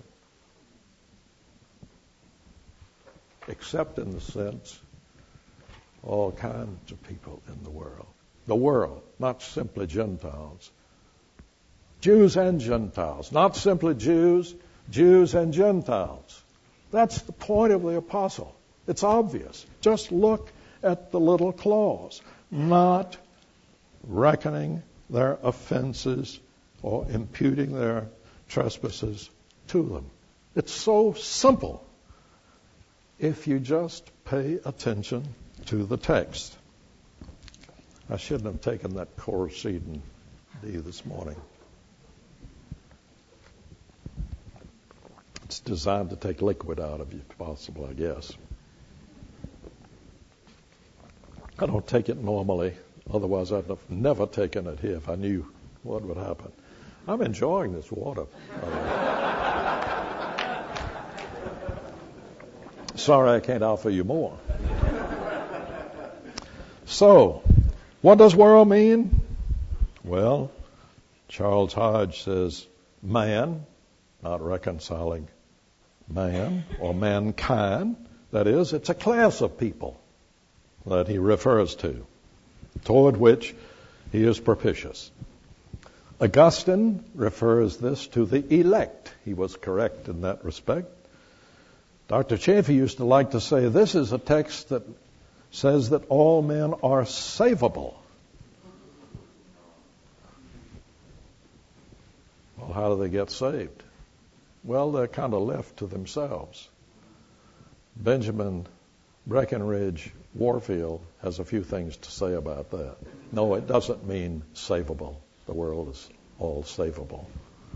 except in the sense all kinds of people in the world. The world, not simply Gentiles. Jews and Gentiles, not simply Jews, Jews and Gentiles. That's the point of the apostle. It's obvious. Just look at the little clause. Not reckoning their offenses or imputing their trespasses to them. It's so simple if you just pay attention to the text. I shouldn't have taken that Chlorseidin D this morning. It's designed to take liquid out of you, if possible, I guess. I don't take it normally. Otherwise, I'd have never taken it here if I knew what would happen. I'm enjoying this water. Sorry I can't offer you more. So, what does world mean? Well, Charles Hodge says man, not reconciling man or mankind. That is, it's a class of people that he refers to, toward which he is propitious. Augustine refers this to the elect. He was correct in that respect. Doctor Chaffee used to like to say this is a text that says that all men are savable. Well, how do they get saved? Well, they're kind of left to themselves. Benjamin Breckinridge Warfield has a few things to say about that. No, it doesn't mean savable. The world is all savable.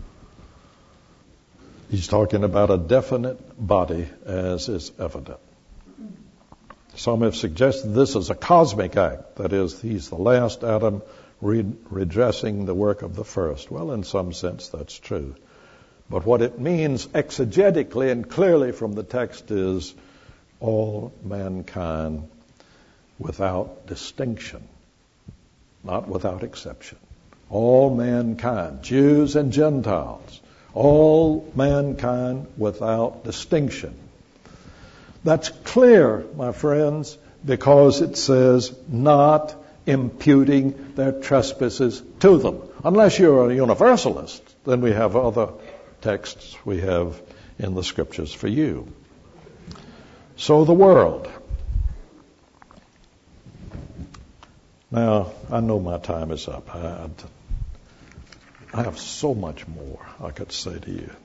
He's talking about a definite body, as is evident. Some have suggested this is a cosmic act. That is, he's the last Adam re- redressing the work of the first. Well, in some sense, that's true. But what it means exegetically and clearly from the text is all mankind without distinction, not without exception. All mankind, Jews and Gentiles, all mankind without distinction. That's clear, my friends, because it says not imputing their trespasses to them. Unless you're a universalist, then we have other texts we have in the scriptures for you. So the world. Now, I know my time is up. I, I have so much more I could say to you.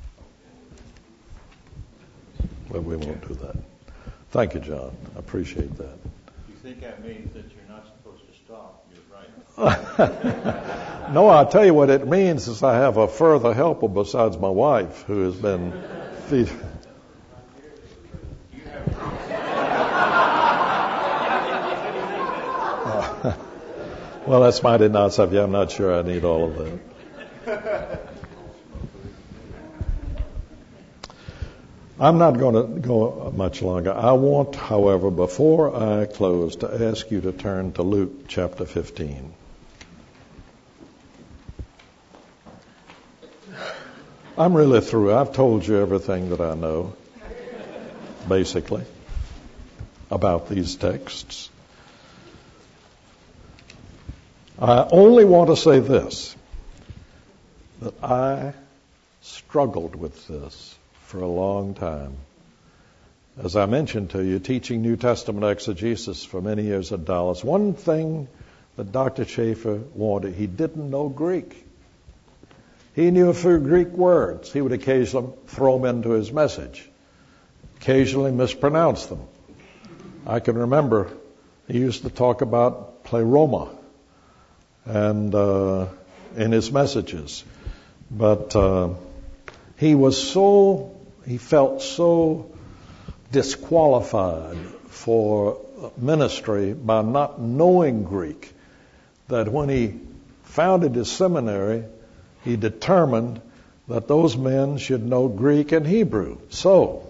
But we won't do that. Thank you, John. I appreciate that. You think that means that you're not supposed to stop? You're right. No, I'll tell you what it means is I have a further helper besides my wife who has been feeding. Well, that's mighty nice of you. I'm not sure I need all of that. I'm not going to go much longer. I want, however, before I close, to ask you to turn to Luke chapter fifteen. I'm really through. I've told you everything that I know, basically, about these texts. I only want to say this. that I struggled with this for a long time. As I mentioned to you, teaching New Testament exegesis for many years at Dallas, one thing that Doctor Chafer wanted, he didn't know Greek. He knew a few Greek words. He would occasionally throw them into his message, occasionally mispronounce them. I can remember he used to talk about pleroma and uh, in his messages. But uh, he was so, he felt so disqualified for ministry by not knowing Greek that when he founded his seminary, he determined that those men should know Greek and Hebrew. So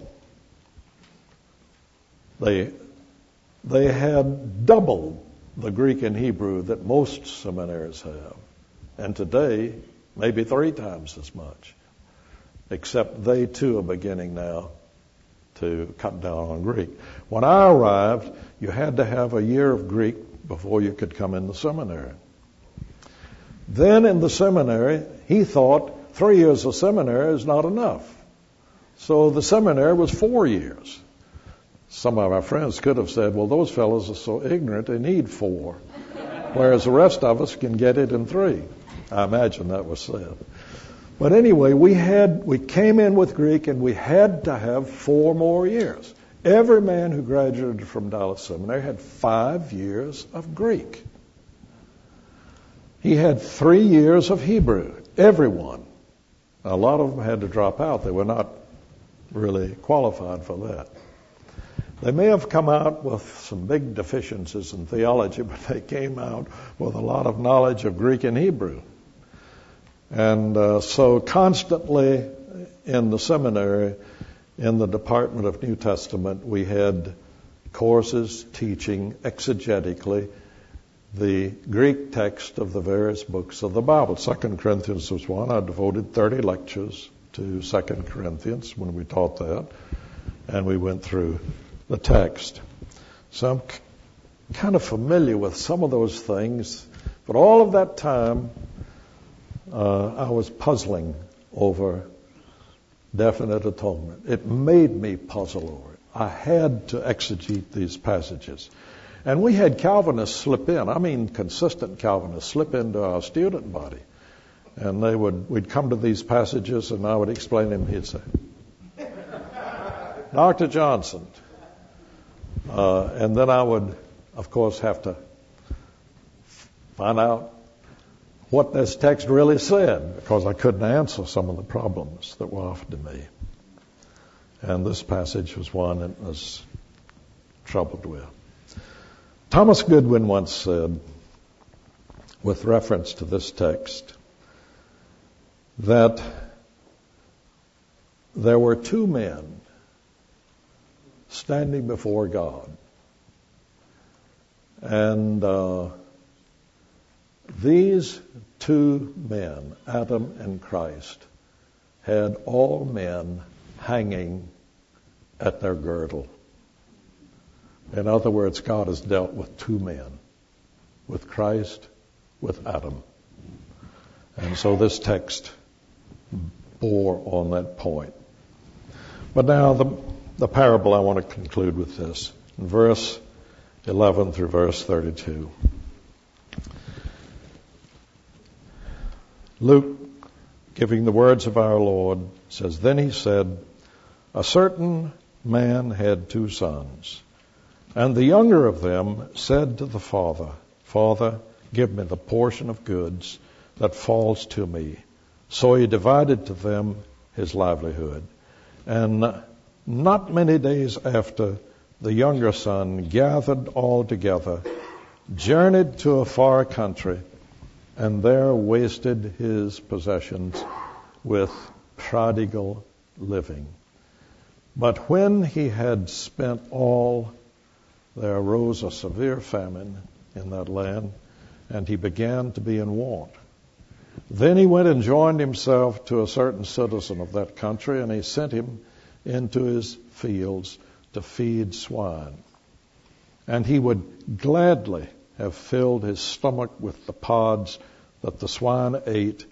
they they had doubled the Greek and Hebrew that most seminaries have, and today maybe three times as much. Except they too are beginning now to cut down on Greek. When I arrived, you had to have a year of Greek before you could come in the seminary. Then in the seminary, he thought three years of seminary is not enough. So the seminary was four years. Some of our friends could have said, well, those fellows are so ignorant, they need four, whereas the rest of us can get it in three. I imagine that was said. But anyway, we had we came in with Greek, and we had to have four more years. Every man who graduated from Dallas Seminary had five years of Greek. He had three years of Hebrew. Everyone. A lot of them had to drop out. They were not really qualified for that. They may have come out with some big deficiencies in theology, but they came out with a lot of knowledge of Greek and Hebrew. And uh, so constantly in the seminary, in the Department of New Testament, we had courses teaching exegetically the Greek text of the various books of the Bible. Second Corinthians was one. I devoted thirty lectures to Second Corinthians when we taught that, and we went through the text. So I'm c- kind of familiar with some of those things, but all of that time uh, I was puzzling over definite atonement. It made me puzzle over it. I had to exegete these passages. And we had Calvinists slip in, I mean consistent Calvinists slip into our student body. And they would, we'd come to these passages and I would explain them. He'd say, Doctor Johnson. Uh, and then I would, of course, have to find out what this text really said, because I couldn't answer some of the problems that were offered to me. And this passage was one that I was troubled with. Thomas Goodwin once said, with reference to this text, that there were two men standing before God. And uh, these two men, Adam and Christ, had all men hanging at their girdle. In other words, God has dealt with two men, with Christ, with Adam. And so this text bore on that point. But now the, the parable I want to conclude with this. In verse eleven through verse thirty-two. Luke, giving the words of our Lord, says, Then he said, A certain man had two sons. And the younger of them said to the father, Father, give me the portion of goods that falls to me. So he divided to them his livelihood. And not many days after, the younger son gathered all together, journeyed to a far country, and there wasted his possessions with prodigal living. But when he had spent all, there arose a severe famine in that land, and he began to be in want. Then he went and joined himself to a certain citizen of that country, and he sent him into his fields to feed swine. And he would gladly have filled his stomach with the pods that the swine ate,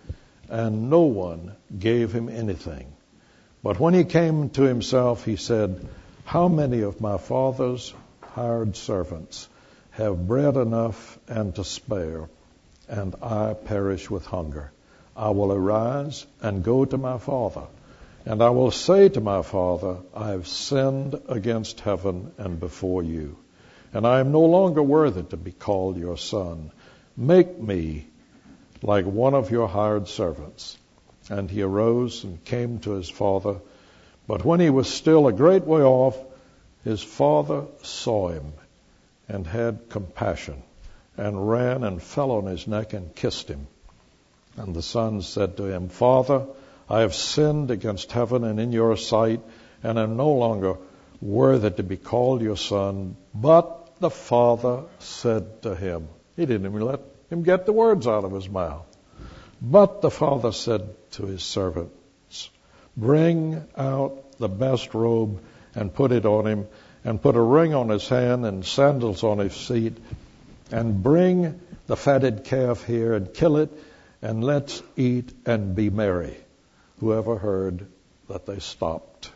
and no one gave him anything. But when he came to himself, he said, how many of my father's hired servants have bread enough and to spare, and I perish with hunger? I will arise and go to my father, and I will say to my father, I have sinned against heaven and before you, and I am no longer worthy to be called your son. Make me like one of your hired servants. And he arose and came to his father. But when he was still a great way off, his father saw him and had compassion, and ran and fell on his neck and kissed him. And the son said to him, Father, I have sinned against heaven and in your sight, and am no longer worthy to be called your son. But the father said to him, he didn't even let him get the words out of his mouth. But the father said to his servants, bring out the best robe and put it on him, and put a ring on his hand and sandals on his feet, and bring the fatted calf here and kill it, and let's eat and be merry. Whoever heard that they stopped.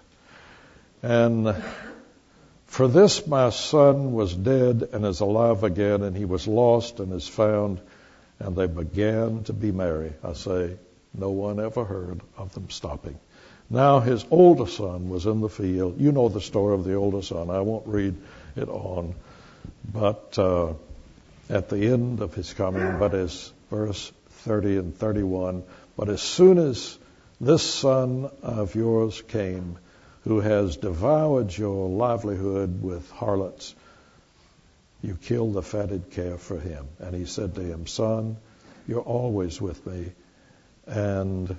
And for this my son was dead and is alive again, and he was lost and is found. And they began to be merry. I say, no one ever heard of them stopping. Now his older son was in the field. You know the story of the older son. I won't read it on. But uh, at the end of his coming, but as verse thirty and thirty-one, but as soon as this son of yours came, who has devoured your livelihood with harlots, you killed the fatted calf for him. And he said to him, son, you're always with me, and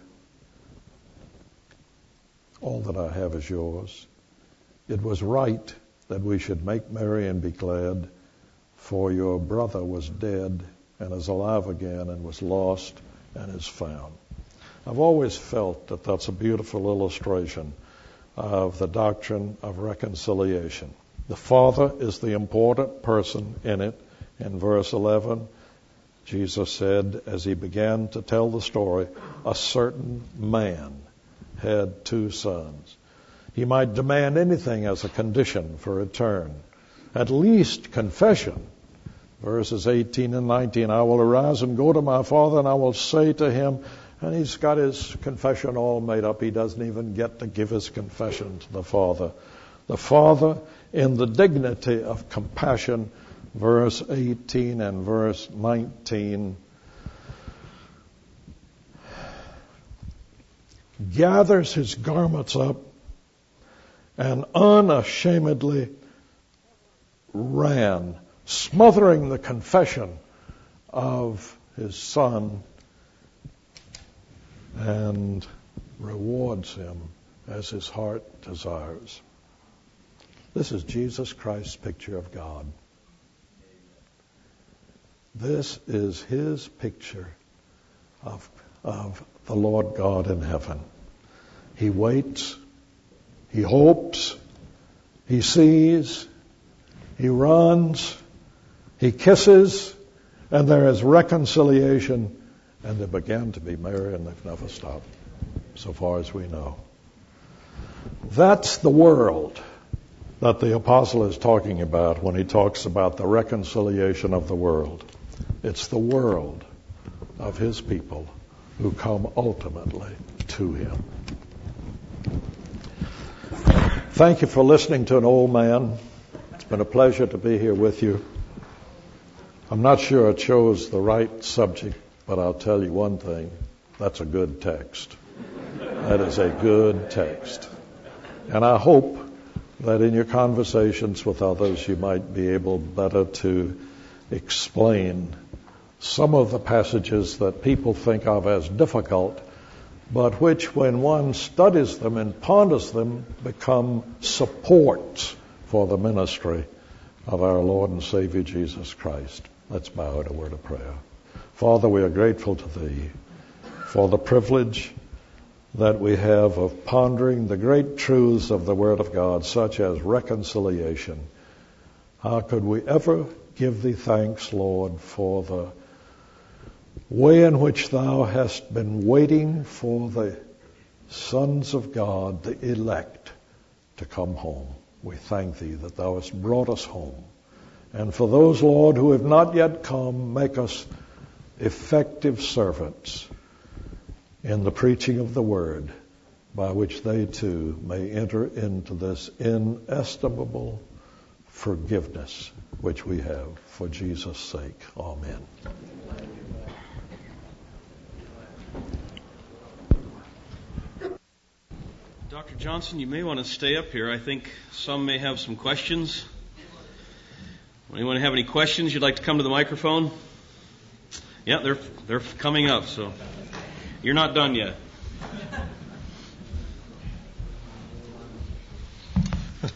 all that I have is yours. It was right that we should make merry and be glad, for your brother was dead and is alive again, and was lost and is found. I've always felt that that's a beautiful illustration of the doctrine of reconciliation. The Father is the important person in it. In verse eleven, Jesus said, as he began to tell the story, a certain man had two sons. He might demand anything as a condition for return, at least confession. Verses eighteen and nineteen, I will arise and go to my father, and I will say to him, and he's got his confession all made up. He doesn't even get to give his confession to the Father. The Father, in the dignity of compassion, verse eighteen and verse nineteen, gathers his garments up and unashamedly ran, smothering the confession of his son, and rewards him as his heart desires. This is Jesus Christ's picture of God. This is his picture of, of the Lord God in heaven. He waits, he hopes, he sees, he runs, he kisses, and there is reconciliation, and they began to be merry, and they've never stopped, so far as we know. That's the world that the apostle is talking about when he talks about the reconciliation of the world. It's the world of his people who come ultimately to him. Thank you for listening to an old man. It's been a pleasure to be here with you. I'm not sure I chose the right subject, but I'll tell you one thing. That's a good text. That is a good text. And I hope that in your conversations with others, you might be able better to explain some of the passages that people think of as difficult, but which, when one studies them and ponders them, become supports for the ministry of our Lord and Savior Jesus Christ. Let's bow in a word of prayer. Father, we are grateful to Thee for the privilege that we have of pondering the great truths of the Word of God, such as reconciliation. How could we ever give Thee thanks, Lord, for the way in which thou hast been waiting for the sons of God, the elect, to come home. We thank thee that thou hast brought us home. And for those, Lord, who have not yet come, make us effective servants in the preaching of the word, by which they too may enter into this inestimable forgiveness which we have for Jesus' sake. Amen. Doctor Johnson, you may want to stay up here. I think some may have some questions. Anyone have any questions? You'd like to come to the microphone? Yeah, they're they're coming up, so you're not done yet. I'd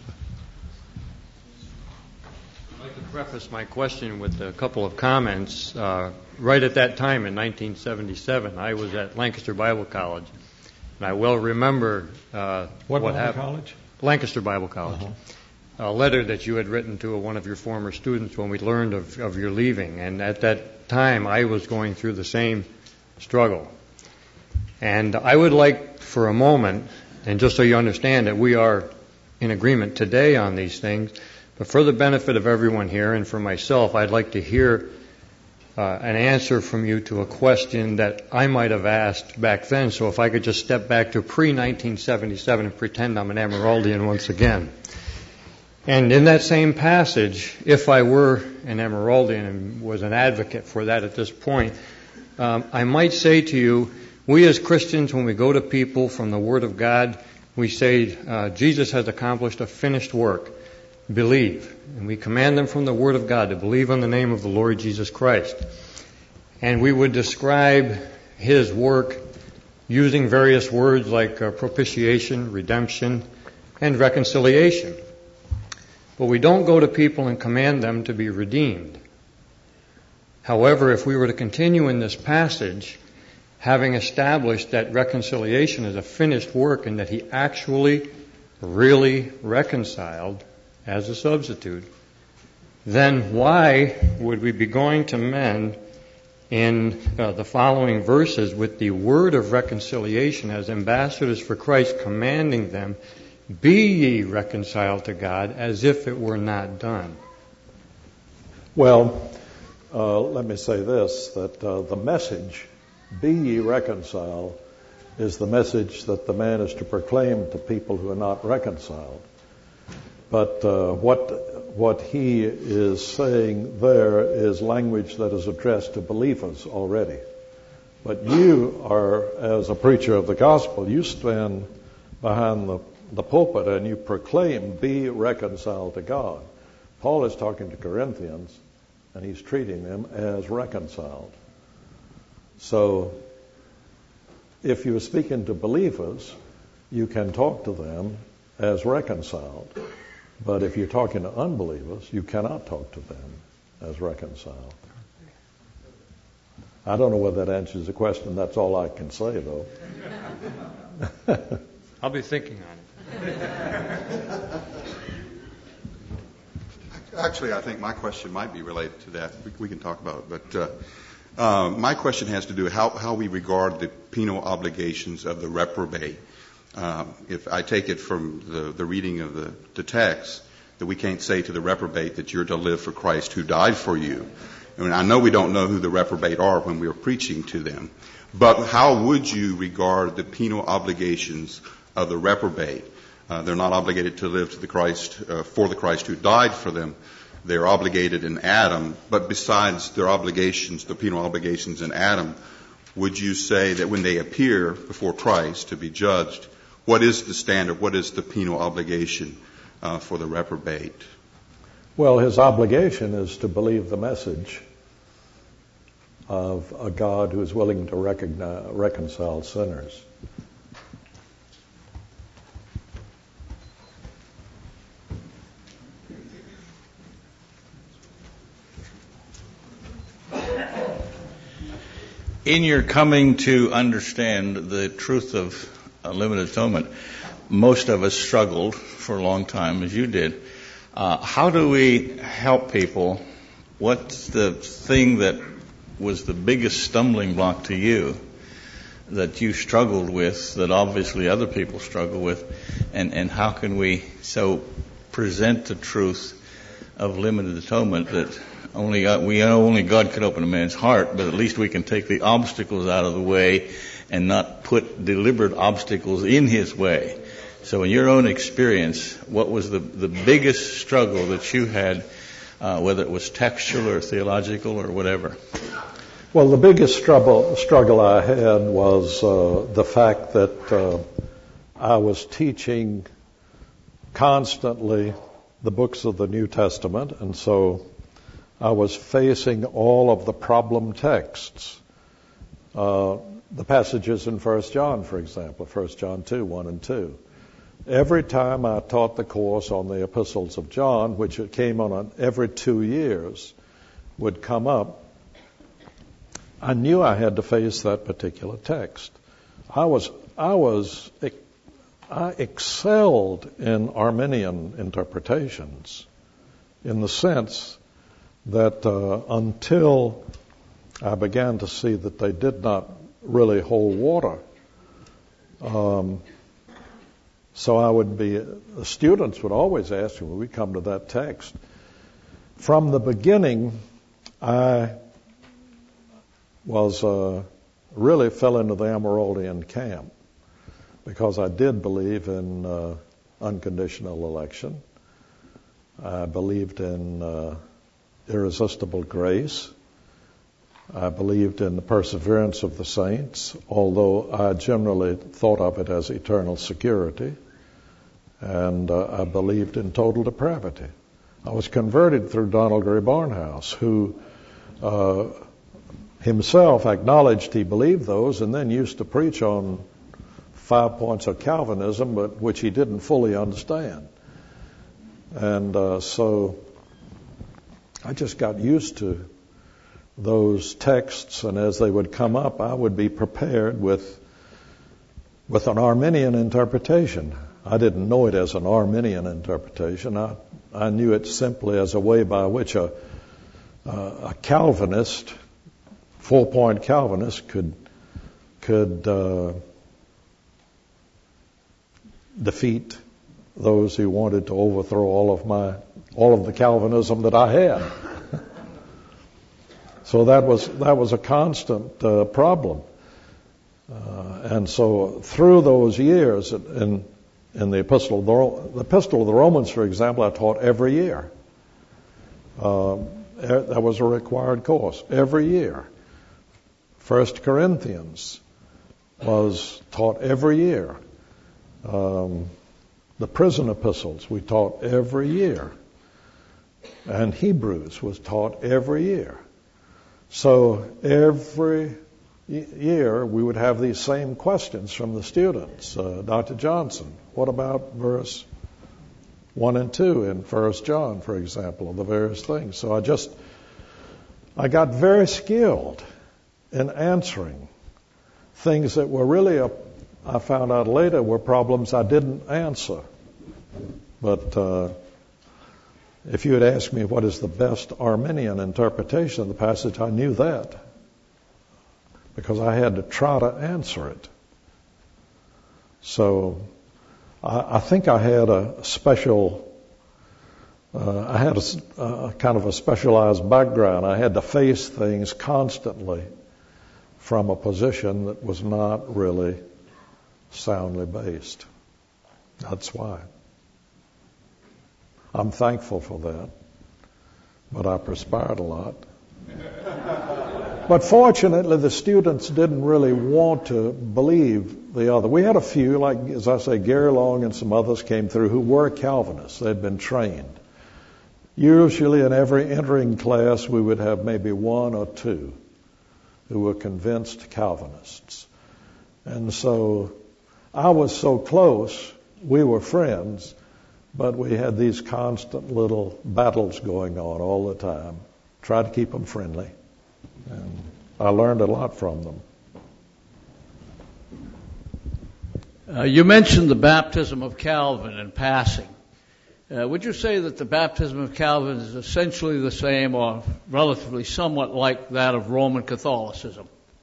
like to preface my question with a couple of comments. Uh, right at that time in nineteen seventy-seven, I was at Lancaster Bible College, and I well remember uh, what, what Bible happened. College? Lancaster Bible College. Uh-huh. A letter that you had written to one of your former students when we learned of, of your leaving. And at that time, I was going through the same struggle. And I would like for a moment, and just so you understand that we are in agreement today on these things, but for the benefit of everyone here and for myself, I'd like to hear uh, an answer from you to a question that I might have asked back then. So if I could just step back to pre nineteen seventy-seven and pretend I'm an Emeraldian once again. And in that same passage, if I were an Emeraldian and was an advocate for that at this point, um, I might say to you, we as Christians, when we go to people from the Word of God, we say, uh, Jesus has accomplished a finished work. Believe. And we command them from the Word of God to believe on the name of the Lord Jesus Christ. And we would describe His work using various words like uh, propitiation, redemption, and reconciliation. But we don't go to people and command them to be redeemed. However, if we were to continue in this passage, having established that reconciliation is a finished work and that He actually, really reconciled as a substitute, then why would we be going to men in uh, the following verses with the word of reconciliation as ambassadors for Christ, commanding them, be ye reconciled to God, as if it were not done? Well, uh, let me say this, that uh, the message, be ye reconciled, is the message that the man is to proclaim to people who are not reconciled. But uh, what what he is saying there is language that is addressed to believers already. But you are, as a preacher of the gospel, you stand behind the the pulpit and you proclaim, be reconciled to God. Paul is talking to Corinthians and he's treating them as reconciled. So if you're speaking to believers, you can talk to them as reconciled. But if you're talking to unbelievers, you cannot talk to them as reconciled. I don't know whether that answers the question. That's all I can say, though. I'll be thinking on it. Actually, I think my question might be related to that. We, we can talk about it. But uh, uh, my question has to do with how, how we regard the penal obligations of the reprobate. Uh, if I take it from the, the reading of the, the text, that we can't say to the reprobate that you're to live for Christ who died for you. I mean, I know we don't know who the reprobate are when we are preaching to them. But how would you regard the penal obligations of the reprobate? Uh, they're not obligated to live to the Christ, uh, for the Christ who died for them. They're obligated in Adam. But besides their obligations, the penal obligations in Adam, would you say that when they appear before Christ to be judged, what is the standard? What is the penal obligation uh, for the reprobate? Well, his obligation is to believe the message of a God who is willing to recognize, reconcile sinners. In your coming to understand the truth of limited atonement, most of us struggled for a long time, as you did. Uh, how do we help people? What's the thing that was the biggest stumbling block to you that you struggled with, that obviously other people struggle with, and, and how can we so present the truth of limited atonement that only God, we know only God can open a man's heart, but at least we can take the obstacles out of the way and not put deliberate obstacles in his way. So in your own experience, what was the, the biggest struggle that you had, uh, whether it was textual or theological or whatever? Well, the biggest struggle, struggle I had was uh, the fact that uh, I was teaching constantly the books of the New Testament, and so I was facing all of the problem texts. Uh, the passages in First John, for example, First John two, one and two. Every time I taught the course on the epistles of John, which it came on every two years, would come up, I knew I had to face that particular text. I was, I was, I excelled in Arminian interpretations in the sense that uh, until I began to see that they did not really hold water, um, so I would be, the students would always ask me when we come to that text. From the beginning, I was uh, really fell into the Amyraldian camp because I did believe in uh, unconditional election. I believed in uh, irresistible grace. I believed in the perseverance of the saints, although I generally thought of it as eternal security. And uh, I believed in total depravity. I was converted through Donald Grey Barnhouse, who uh, himself acknowledged he believed those and then used to preach on five points of Calvinism, but which he didn't fully understand. And uh, so I just got used to those texts, and as they would come up, I would be prepared with with an Arminian interpretation. I didn't know it as an Arminian interpretation. I, I knew it simply as a way by which a, a, a Calvinist, four-point Calvinist, could could uh, defeat those who wanted to overthrow all of my all of the Calvinism that I had. So that was that was a constant uh, problem, uh, and so through those years, in in the epistle of the, the epistle of the Romans, for example, I taught every year. Uh, that was a required course every year. First Corinthians was taught every year. Um, the prison epistles we taught every year, and Hebrews was taught every year. So every year we would have these same questions from the students. Uh, Doctor Johnson, what about verse one and two in First John, for example, of the various things? So I just, I got very skilled in answering things that were really, a, I found out later, were problems I didn't answer. But uh, if you had asked me what is the best Arminian interpretation of the passage, I knew that because I had to try to answer it. So I, I think I had a special, uh, I had a, a kind of a specialized background. I had to face things constantly from a position that was not really soundly based. That's why. I'm thankful for that, but I perspired a lot. But fortunately, the students didn't really want to believe the other. We had a few, like, as I say, Gary Long and some others came through who were Calvinists. They'd been trained. Usually in every entering class, we would have maybe one or two who were convinced Calvinists. And so I was so close, we were friends, but we had these constant little battles going on all the time. Tried to keep them friendly. And I learned a lot from them. Uh, you mentioned the baptism of Calvin in passing. Uh, would you say that the baptism of Calvin is essentially the same or relatively somewhat like that of Roman Catholicism?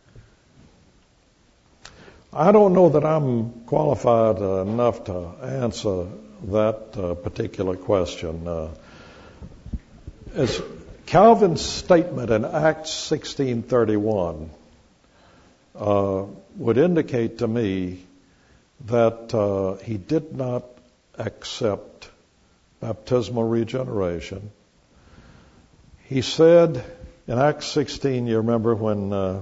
I don't know that I'm qualified uh, enough to answer that uh, particular question. Uh, as Calvin's statement in Acts sixteen thirty-one uh, would indicate to me that uh, he did not accept baptismal regeneration. He said in Acts sixteen, you remember when uh,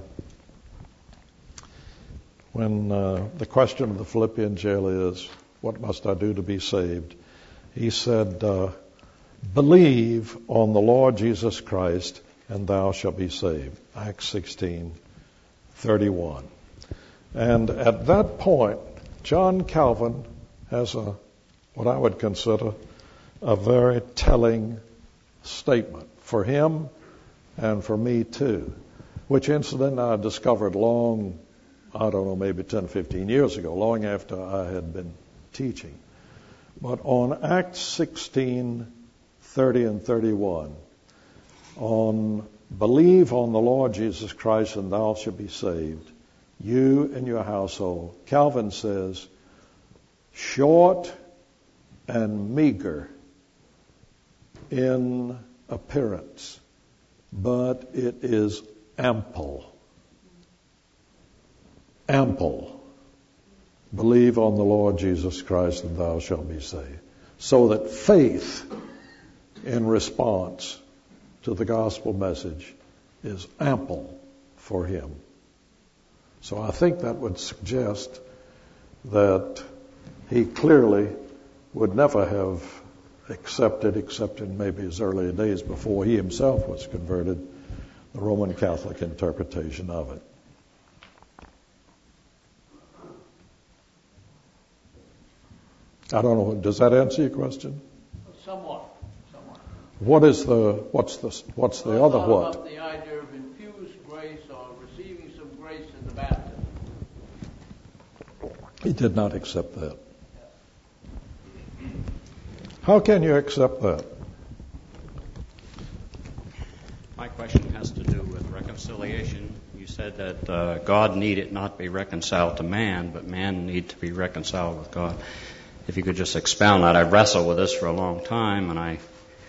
when uh, the question of the Philippian jailer is, what must I do to be saved? He said, uh, believe on the Lord Jesus Christ and thou shalt be saved. Acts sixteen thirty-one. And at that point, John Calvin has a what I would consider a very telling statement for him and for me too, which incident I discovered long, I don't know, maybe ten, fifteen years ago, long after I had been teaching. But on Acts sixteen, thirty and thirty-one, on believe on the Lord Jesus Christ and thou shalt be saved, you and your household, Calvin says, short and meager in appearance, but it is ample. Ample. Believe on the Lord Jesus Christ and thou shalt be saved. So that faith in response to the gospel message is ample for him. So I think that would suggest that he clearly would never have accepted, except in maybe his earlier days before he himself was converted, the Roman Catholic interpretation of it. I don't know. Does that answer your question? Somewhat. Somewhat. What is the what's the what's the well, other what? what? About the idea of infused grace or receiving some grace in the baptism. He did not accept that. How can you accept that? My question has to do with reconciliation. You said that uh, God needed not be reconciled to man, but man need to be reconciled with God. If you could just expound that. I've wrestled with this for a long time, and I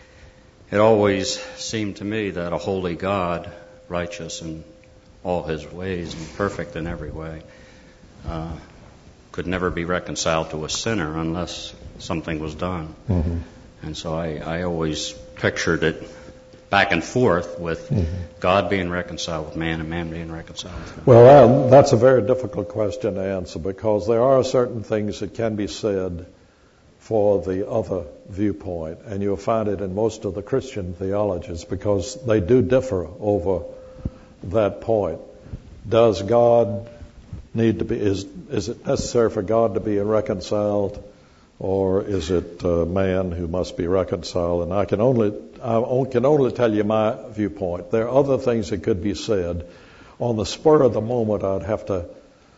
it always seemed to me that a holy God, righteous in all his ways and perfect in every way, uh, could never be reconciled to a sinner unless something was done. Mm-hmm. And so I, I always pictured it back and forth with mm-hmm. God being reconciled with man and man being reconciled with God. Well, um, that's a very difficult question to answer, because there are certain things that can be said for the other viewpoint, and you'll find it in most of the Christian theologies, because they do differ over that point. Does God need to be, is, is it necessary for God to be reconciled, or is it uh, man who must be reconciled? And I can only I can only tell you my viewpoint. There are other things that could be said. On the spur of the moment, I'd have to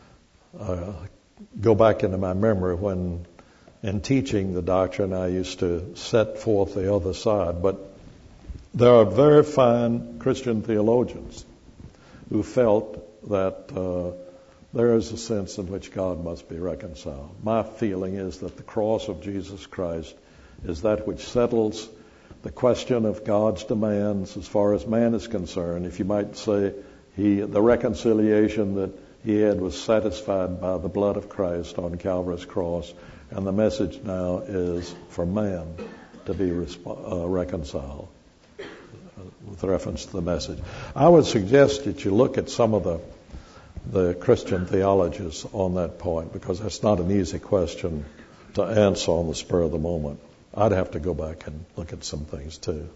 uh, go back into my memory when, in teaching the doctrine, I used to set forth the other side. But there are very fine Christian theologians who felt that uh, there is a sense in which God must be reconciled. My feeling is that the cross of Jesus Christ is that which settles the question of God's demands as far as man is concerned. If you might say, he, the reconciliation that he had was satisfied by the blood of Christ on Calvary's cross, and the message now is for man to be resp- uh, reconciled uh, with reference to the message. I would suggest that you look at some of the the Christian theologies on that point, because that's not an easy question to answer on the spur of the moment. I'd have to go back and look at some things too.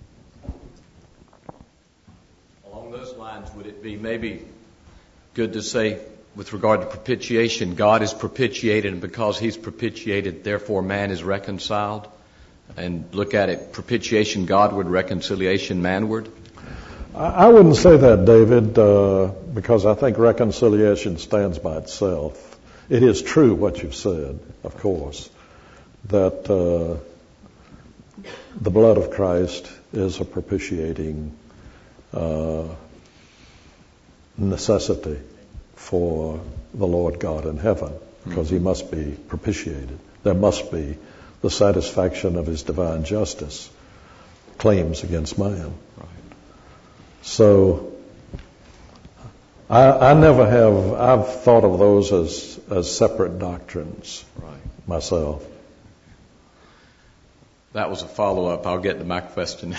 Along those lines, would it be maybe good to say, with regard to propitiation, God is propitiated, and because he's propitiated, therefore man is reconciled? And look at it, propitiation Godward, reconciliation manward? I wouldn't say that, David, uh, because I think reconciliation stands by itself. It is true what you've said, of course, that uh, the blood of Christ is a propitiating uh, necessity for the Lord God in heaven, because he must be propitiated. There must be the satisfaction of his divine justice claims against man. Right. So I, I never have, I've thought of those as, as separate doctrines Right. myself. That was a follow-up. I'll get to my question.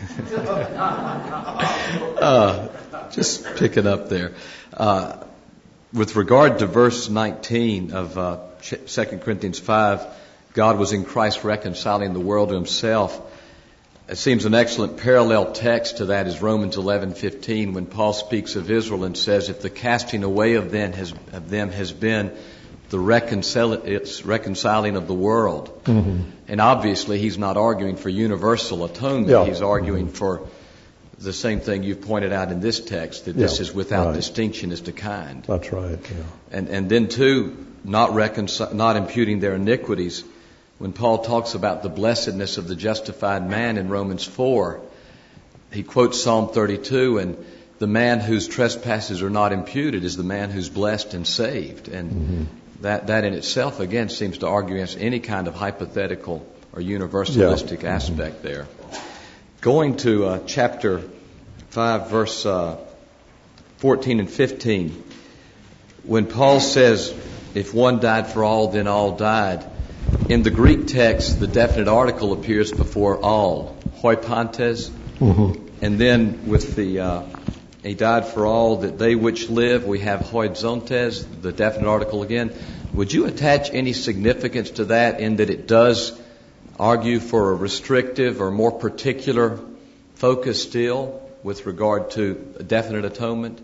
uh, just pick it up there. Uh, with regard to verse nineteen of uh, Second Corinthians five, God was in Christ reconciling the world to himself. It seems an excellent parallel text to that is Romans eleven fifteen, when Paul speaks of Israel and says, if the casting away of them has, of them has been the reconcil- it's reconciling of the world. Mm-hmm. And obviously he's not arguing for universal atonement. Yeah. He's arguing mm-hmm. for the same thing you've pointed out in this text, that this yeah. is without right. distinction as to kind. That's right, yeah. And, and then too, not reconcil- not imputing their iniquities. When Paul talks about the blessedness of the justified man in Romans four, he quotes Psalm thirty-two, and the man whose trespasses are not imputed is the man who's blessed and saved. And mm-hmm. that, that in itself, again, seems to argue against any kind of hypothetical or universalistic yeah. aspect mm-hmm. there. Going to uh, chapter five, verse uh, fourteen and fifteen, when Paul says, if one died for all, then all died, in the Greek text, the definite article appears before all, hoi pantes, mm-hmm. and then with the uh, he died for all that they which live, we have hoi zontes, the definite article again. Would you attach any significance to that, in that it does argue for a restrictive or more particular focus still with regard to a definite atonement?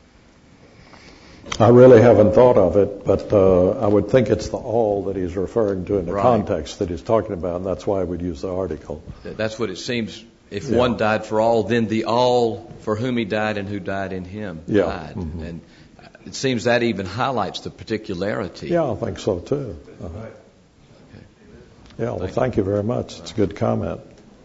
I really haven't thought of it, but uh, I would think it's the all that he's referring to in the right. context that he's talking about, and that's why I would use the article. That's what it seems. If yeah. one died for all, then the all for whom he died and who died in him yeah. died. Mm-hmm. And it seems that even highlights the particularity. Yeah, I think so too. Uh-huh. Okay. Yeah, well, thank, thank you very much. It's a good comment.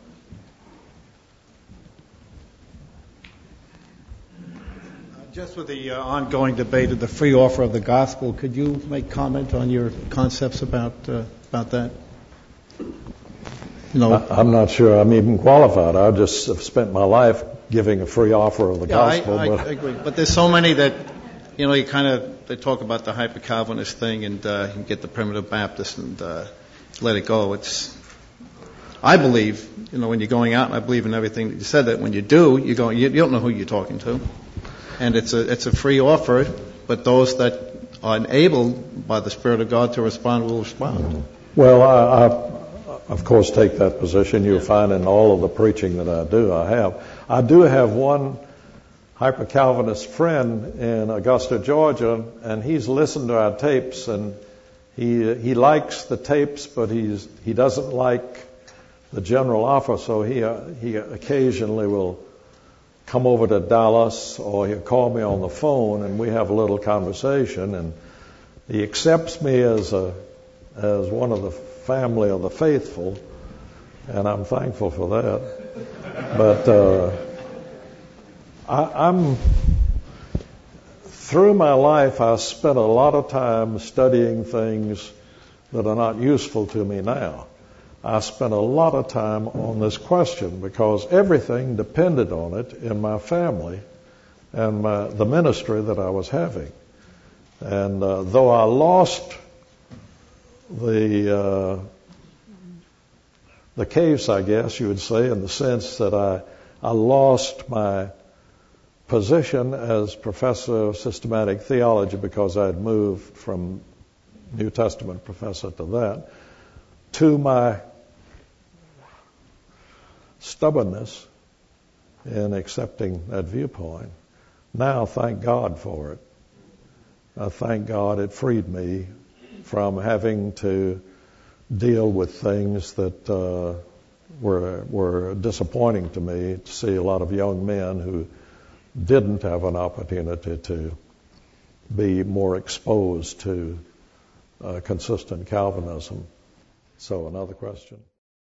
Just with the uh, ongoing debate of the free offer of the gospel, could you make comment on your concepts about uh, about that? You know, I, I'm not sure I'm even qualified. I just have spent my life giving a free offer of the yeah, gospel. I, I, but I agree. But there's so many that, you know, you kind of they talk about the hyper-Calvinist thing, and uh, you get the primitive Baptist and uh, let it go. It's I believe, you know, when you're going out, and I believe in everything that you said, that when you do, you go, you, you don't know who you're talking to. And it's a it's a free offer, but those that are enabled by the Spirit of God to respond will respond. Well, I, I of course take that position. You'll find in all of the preaching that I do, I have. I do have one hyper-Calvinist friend in Augusta, Georgia, and he's listened to our tapes, and he he likes the tapes, but he's he doesn't like the general offer, so he uh, he occasionally will come over to Dallas, or he'll call me on the phone, and we have a little conversation, and he accepts me as a as one of the family of the faithful, and I'm thankful for that. But uh, I, I'm through my life, I spent a lot of time studying things that are not useful to me now. I spent a lot of time on this question because everything depended on it in my family and my, the ministry that I was having. And uh, though I lost the uh, the case, I guess you would say, in the sense that I I lost my position as professor of systematic theology because I had moved from New Testament professor to that, to my stubbornness in accepting that viewpoint. Now, thank God for it. I thank God it freed me from having to deal with things that uh, were were disappointing to me, to see a lot of young men who didn't have an opportunity to be more exposed to uh, consistent Calvinism. So, another question.